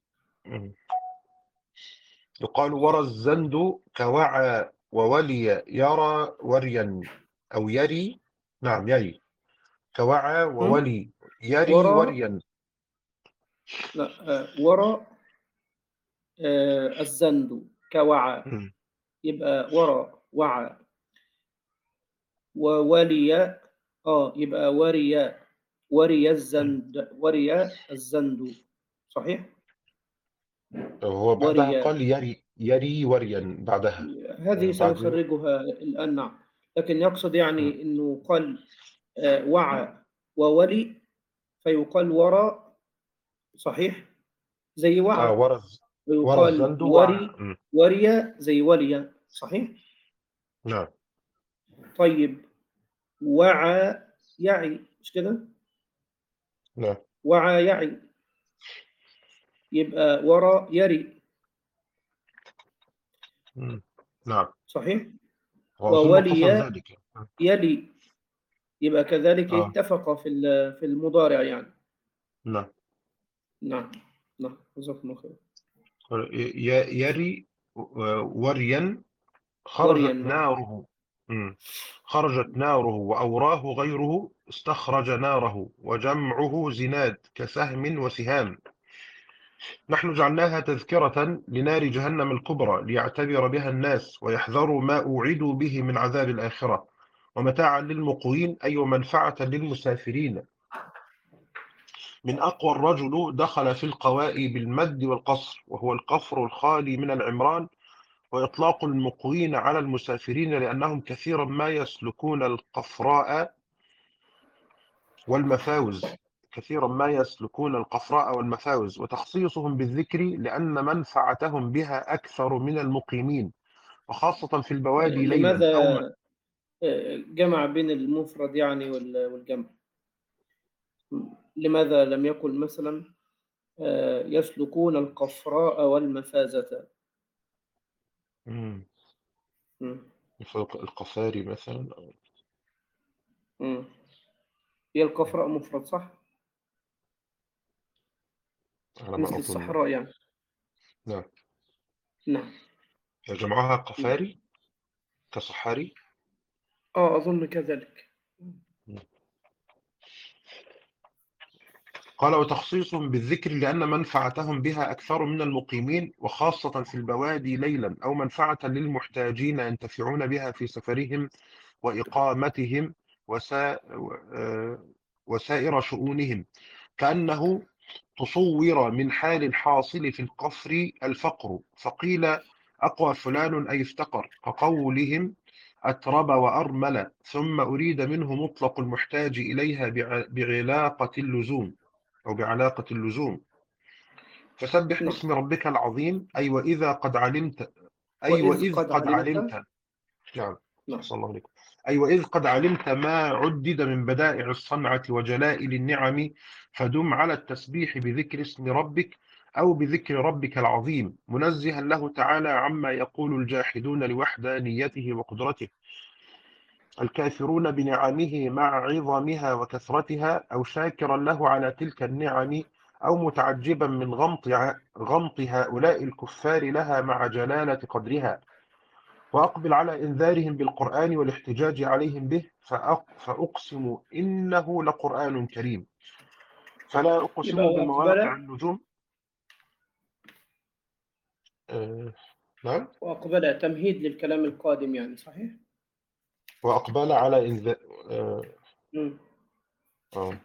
يقال ورى الزند كوعى وولي يرى وريا أو يري. نعم يري كوعى وولي يري ورى وريا. لا آه، ورى آه، الزند كوعى، مم. يبقى ورى وعى. وولي اه يبقى وري وري الزند وري الزند صحيح. هو بعدها وري قال يري يري وريا بعدها. هذه بعد سنخرجها الآن. نعم. لكن يقصد يعني أنه قال آه، وعى وولي فيقال ورى صحيح زي اه وعى، ورز ورا ويقال الزند وعى. وري مم. وريا زي وليا صحيح. نعم. طيب وعى يعي مش كده؟ نعم. وعى يعي، يبقى ورى يري. مم. نعم. صحيح. وأظن قصد وولي ذلك. يلي، يبقى كذلك آه. اتفق في في المضارع يعني. نعم. نعم نعم، جزاكم الله خير. ي- يري وريا وريا، خرجت نعم. ناره. مم. خرجت ناره وأوراه غيره استخرج ناره، وجمعه زناد كسهم وسهام. نحن جعلناها تذكرة لنار جهنم الكبرى ليعتبر بها الناس ويحذروا ما أوعدوا به من عذاب الآخرة، ومتاعا للمقوين أي ومنفعة للمسافرين. من أقوى الرجل دخل في القواء بالمد والقصر، وهو القفر الخالي من العمران، وإطلاق المقوين على المسافرين لأنهم كثيرا ما يسلكون القفراء والمفاوز كثيرا ما يسلكون القفراء والمفاوز وتخصيصهم بالذكر لأن منفعتهم بها أكثر من المقيمين، وخاصة في البوادي ليلا لماذا أو م... جمع بين المفرد يعني والجمع؟ لماذا لم يقل مثلا يسلكون القفراء والمفازة؟ مم. مم. فوق القفاري مثلا. مم. هي القفراء مفرد صح؟ على ما مثل أظن. الصحراء يعني. نعم. نعم. جمعها قفاري كصحاري. اه أظن كذلك. مم. قال وتخصيصهم بالذكر لأن منفعتهم بها أكثر من المقيمين، وخاصة في البوادي ليلا أو منفعة للمحتاجين ينتفعون بها في سفرهم وإقامتهم وسا... وسائر شؤونهم، كأنه تصور من حال الحاصل في القفر الفقر، فقيل أقوى فلان أي افتقر، كقولهم أترب وأرمل، ثم أريد منه مطلق المحتاج إليها بعلاقة اللزوم أو بعلاقة اللزوم. فسبح نعم. باسم ربك العظيم أي وإذا قد علمت أي وإذ وإذ قد قد علمت. علمت. نعم. نعم. صلى الله عليكم. أي وإذ قد علمت ما عدد من بدائع الصنعة وجلائل النعم، فدم على التسبيح بذكر اسم ربك أو بذكر ربك العظيم، منزها له تعالى عما يقول الجاحدون لوحدانيته وقدرته، الكافرون بنعمه مع عظمها وكثرتها، أو شاكرا له على تلك النعم، أو متعجبا من غمط غمط هؤلاء الكفار لها مع جلالة قدرها. وأقبل على إنذارهم بالقرآن والاحتجاج عليهم به، فأقسم إنه لقرآن كريم. فلا أقسم بمواقع وأقبل النجوم. آه، نعم. وأقبل تمهيد للكلام القادم يعني، صحيح؟ وأقبل على إنذار آه. آه.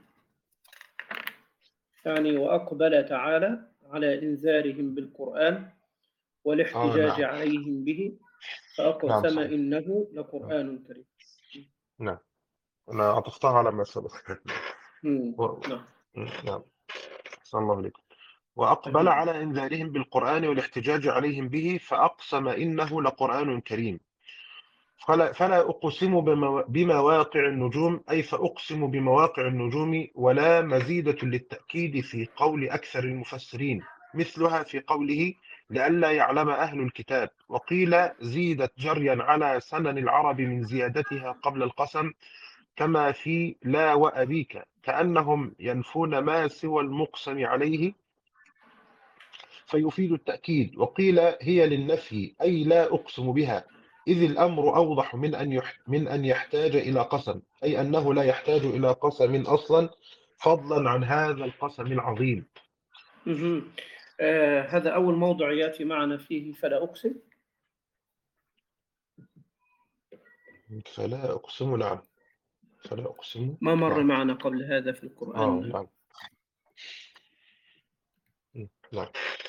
يعني وأقبل تعالى على إنذارهم بالقرآن والاحتجاج آه. نعم. عليهم به، نعم فأقسم صحيح. إنه نعم. لقرآن كريم. نعم. أنا عطفتها على ما سبق. و... نعم. نعم. صلى الله عليكم. وأقبل على إنذارهم بالقرآن والاحتجاج عليهم به، فأقسم إنه لقرآن كريم. فلا, فلا أقسم بمواقع النجوم أي فأقسم بمواقع النجوم، ولا مزيدة للتأكيد في قول أكثر المفسرين، مثلها في قوله لئلا يعلم أهل الكتاب، وقيل زيدت جريا على سنن العرب من زيادتها قبل القسم، كما في لا وأبيك، كأنهم ينفون ما سوى المقسم عليه فيفيد التأكيد. وقيل هي للنفي أي لا أقسم بها، إذ الأمر أوضح من أن من أن يحتاج إلى قسم، أي أنه لا يحتاج إلى قسم أصلا، فضلا عن هذا القسم العظيم. آه هذا أول موضع يأتي معنا فيه فلا أقسم. فلا أقسم. نعم. فلا أقسم. ما مر نعم. معنا قبل هذا في القرآن. آه نعم. نعم.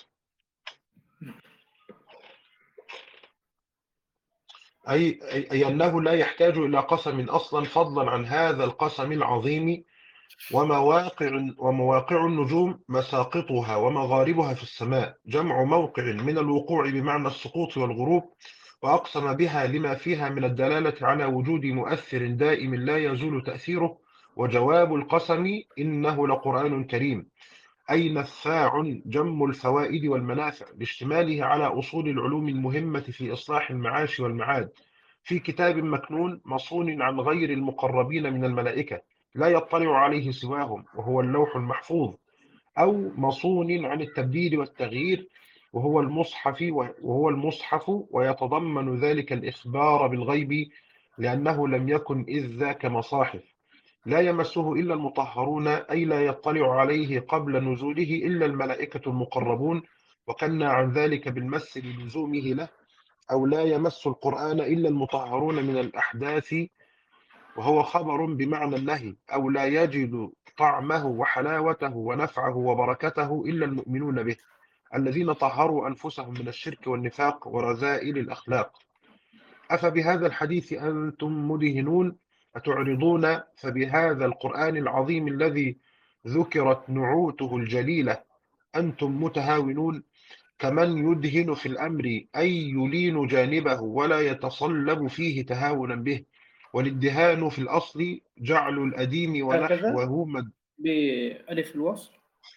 أي, أي أنه لا يحتاج إلى قسم أصلا، فضلا عن هذا القسم العظيم. ومواقع ومواقع النجوم مساقطها ومغاربها في السماء، جمع موقع من الوقوع بمعنى السقوط والغروب، وأقسم بها لما فيها من الدلالة على وجود مؤثر دائم لا يزول تأثيره، وجواب القسم إنه لقرآن كريم، أي نفاع جم الفوائد والمنافع باشتماله على أصول العلوم المهمة في إصلاح المعاش والمعاد، في كتاب مكنون مصون عن غير المقربين من الملائكة لا يطلع عليه سواهم، وهو اللوح المحفوظ، أو مصون عن التبديل والتغيير، وهو المصحف وهو المصحف ويتضمن ذلك الإخبار بالغيب، لأنه لم يكن إذ ذاك مصاحف، لا يمسه إلا المطهرون، أي لا يطلع عليه قبل نزوله إلا الملائكة المقربون، وكنا عن ذلك بالمس للزومه له، أو لا يمس القرآن إلا المطهرون من الأحداث، وهو خبر بمعنى النهي، أو لا يجد طعمه وحلاوته ونفعه وبركته إلا المؤمنون به، الذين طهروا أنفسهم من الشرك والنفاق ورذائل الأخلاق. أفبهذا الحديث أنتم مدهنون أتعرضون؟ فبهذا القرآن العظيم الذي ذكرت نعوته الجليلة أنتم متهاونون، كمن يدهن في الأمر أي يلين جانبه ولا يتصلب فيه تهاونا به. والادهان في الأصل جعل الأديم هكذا ونحوه مد... بألف الوصل.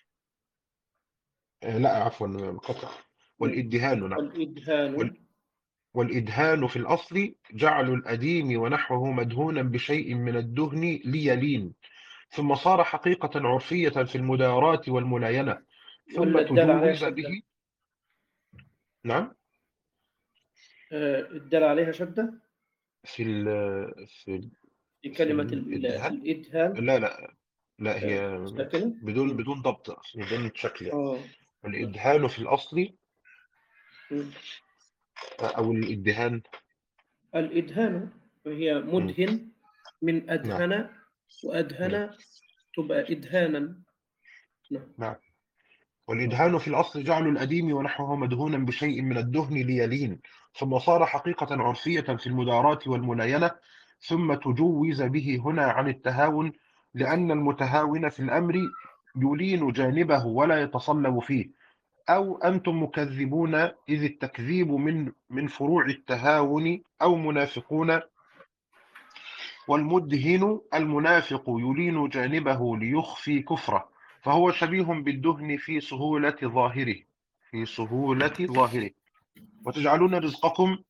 آه، لا عفوا قطع. والادهان نعم. الإدهان. والإدهان في الأصل جعل الأديم ونحوه مدهونا بشيء من الدهن ليلين، ثم صار حقيقة عرفية في المداراة والملاينة، ثم ولا الدال عليها تجوز شدة؟ به. نعم. آه، الدال عليها شدة في ال في ال في في كلمة ال- الإدهان. الإدهان. لا لا لا آه، هي ساكنة. بدون مم. بدون ضبط، بدون شكل يعني. آه. الإدهان في الأصل مم. أو الإدهان. الإدهان هي مم. مدهن من نعم أدهن، نعم وأدهن تبقى إدهانا. نعم. نعم. آه. والإدهان في الأصل جعل الأديم ونحوه مدهونا بشيء من الدهن ليلين، ثم صار حقيقة عرفية في المداراة والملاينة، ثم تجوز به هنا عن التهاون، لأن المتهاون في الأمر يلين جانبه ولا يتصلب فيه. أو أنتم مكذبون، إذ التكذيب من من فروع التهاون، أو منافقون. والمدهن المنافق يلين جانبه ليخفي كفره، فهو شبيه بالدهن في سهولة ظاهره في سهولة ظاهره. وتجعلون رزقكم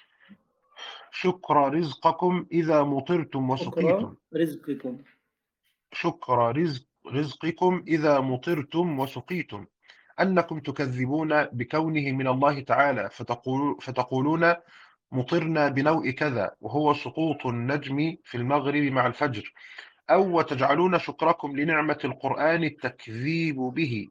شكر رزقكم إذا مطرتم شكرا وسقيتم رزقكم. شكر رزق رزقكم إذا مطرتم وسقيتم، أنكم تكذبون بكونه من الله تعالى، فتقول فتقولون مطرنا بنوء كذا، وهو سقوط النجم في المغرب مع الفجر. أو وتجعلون شكركم لنعمة القرآن التكذيب به،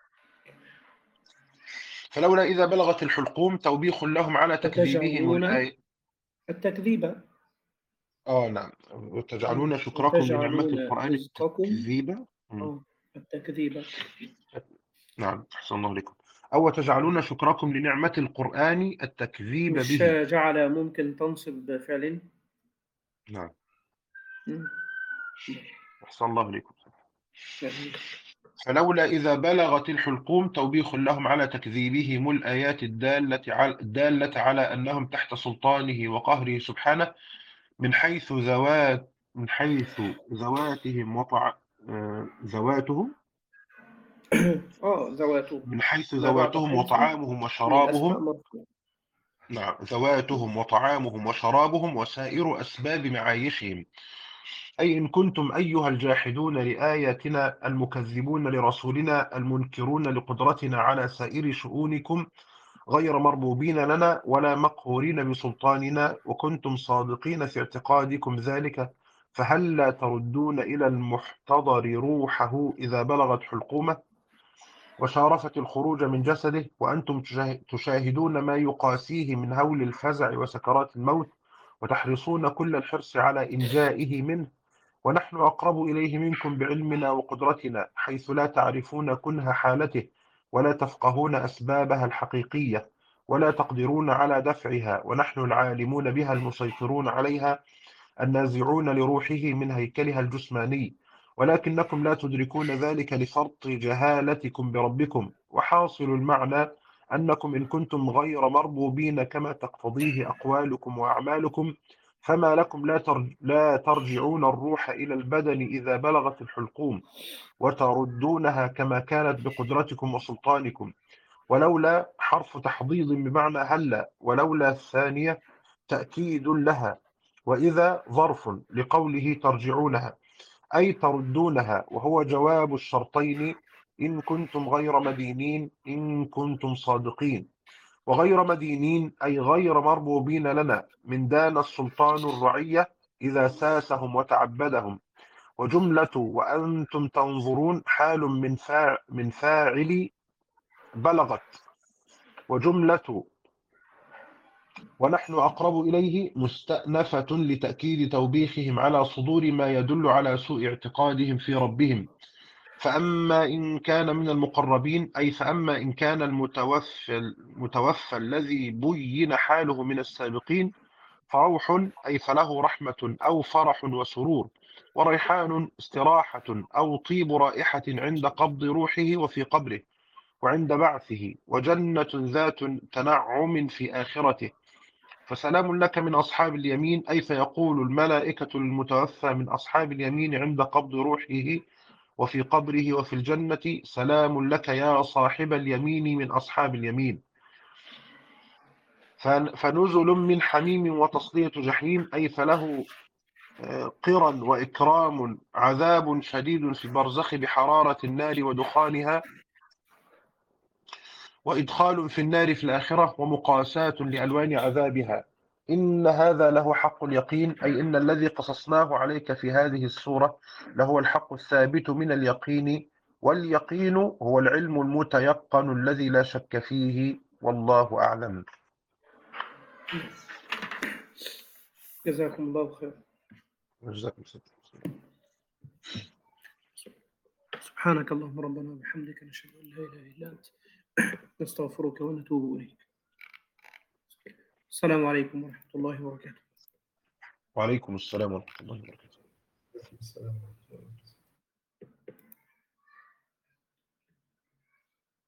فلولا إذا بلغت الحلقوم توبيخ لهم على تكذيبهم وتجعلون الآية. التكذيب. آه نعم. مم. وتجعلون شكركم لنعمة وتجعلون القرآن رزقكم. التكذيب. مم. آه. التكذيب. نعم أحسن الله عليكم. أو وتجعلون شكركم لنعمة القرآن التكذيب مش به. جعل ممكن تنصب فعل. نعم مم. أحسن الله عليكم. يعني فلولا إذا بلغت الحلقوم توبيخ لهم على تكذيبهم الآيات الدالة على, الدالة على أنهم تحت سلطانه وقهره سبحانه، من حيث ذوات من حيث ذواتهم وطع آه، ذواتهم اه ذواته من حيث ما بعد ذواتهم حيث وطعامهم من الأسماء وشرابهم. مرفوع. نعم ذواتهم وطعامهم وشرابهم وسائر أسباب معايشهم. أي إن كنتم أيها الجاحدون لآياتنا المكذبون لرسولنا المنكرون لقدرتنا على سائر شؤونكم غير مربوبين لنا ولا مقهورين بسلطاننا، وكنتم صادقين في اعتقادكم ذلك، فهل لا تردون إلى المحتضر روحه إذا بلغت حلقومه وشارفت الخروج من جسده، وأنتم تشاهدون ما يقاسيه من هول الفزع وسكرات الموت، وتحرصون كل الحرص على إنجائه منه، ونحن أقرب إليه منكم بعلمنا وقدرتنا، حيث لا تعرفون كنه حالته ولا تفقهون أسبابها الحقيقية ولا تقدرون على دفعها، ونحن العالمون بها المسيطرون عليها النازعون لروحه من هيكلها الجسماني، ولكنكم لا تدركون ذلك لفرط جهالتكم بربكم. وحاصل المعنى أنكم إن كنتم غير مربوبين كما تقتضيه أقوالكم وأعمالكم، فما لكم لا ترج... لا ترجعون الروح إلى البدن إذا بلغت الحلقوم وتردونها كما كانت بقدرتكم وسلطانكم. ولولا حرف تحضيض بمعنى هلا، ولولا الثانية تأكيد لها، وإذا ظرف لقوله ترجعونها أي تردونها، وهو جواب الشرطين إن كنتم غير مدينين إن كنتم صادقين. وغير مدينين أي غير مربوبين لنا، من دان السلطان الرعية إذا ساسهم وتعبدهم. وجملة وأنتم تنظرون حال من فاعل من فاعل بلغت، وجملة ونحن أقرب إليه مستأنفة لتأكيد توبيخهم على صدور ما يدل على سوء اعتقادهم في ربهم. فأما إن كان من المقربين أي فأما إن كان المتوفى, المتوفى الذي بين حاله من السابقين فروح أي فله رحمة أو فرح وسرور، وريحان استراحة أو طيب رائحة عند قبض روحه وفي قبره وعند بعثه، وجنة ذات تنعم في آخرته. فسلام لك من أصحاب اليمين أي فيقول الملائكة المتوفى من أصحاب اليمين عند قبض روحه وفي قبره وفي الجنة سلام لك يا صاحب اليمين من أصحاب اليمين. فنزل من حميم وتصلية جحيم أي فله قرا وإكرام عذاب شديد في البرزخ بحرارة النار ودخانها، وإدخال في النار في الآخرة، ومقاساة لألوان عذابها. إن هذا له حق اليقين أي إن الذي قصصناه عليك في هذه السورة لهو الحق الثابت من اليقين، واليقين هو العلم المتيقن الذي لا شك فيه، والله أعلم. جزاكم الله خير. جزاكم الله. سبحانك اللهم ربنا وبحمدك نشهد أن لا إله إلا أنت نستغفرك ونتوب إليك. السلام عليكم ورحمة الله وبركاته. وعليكم السلام ورحمة الله وبركاته. السلام.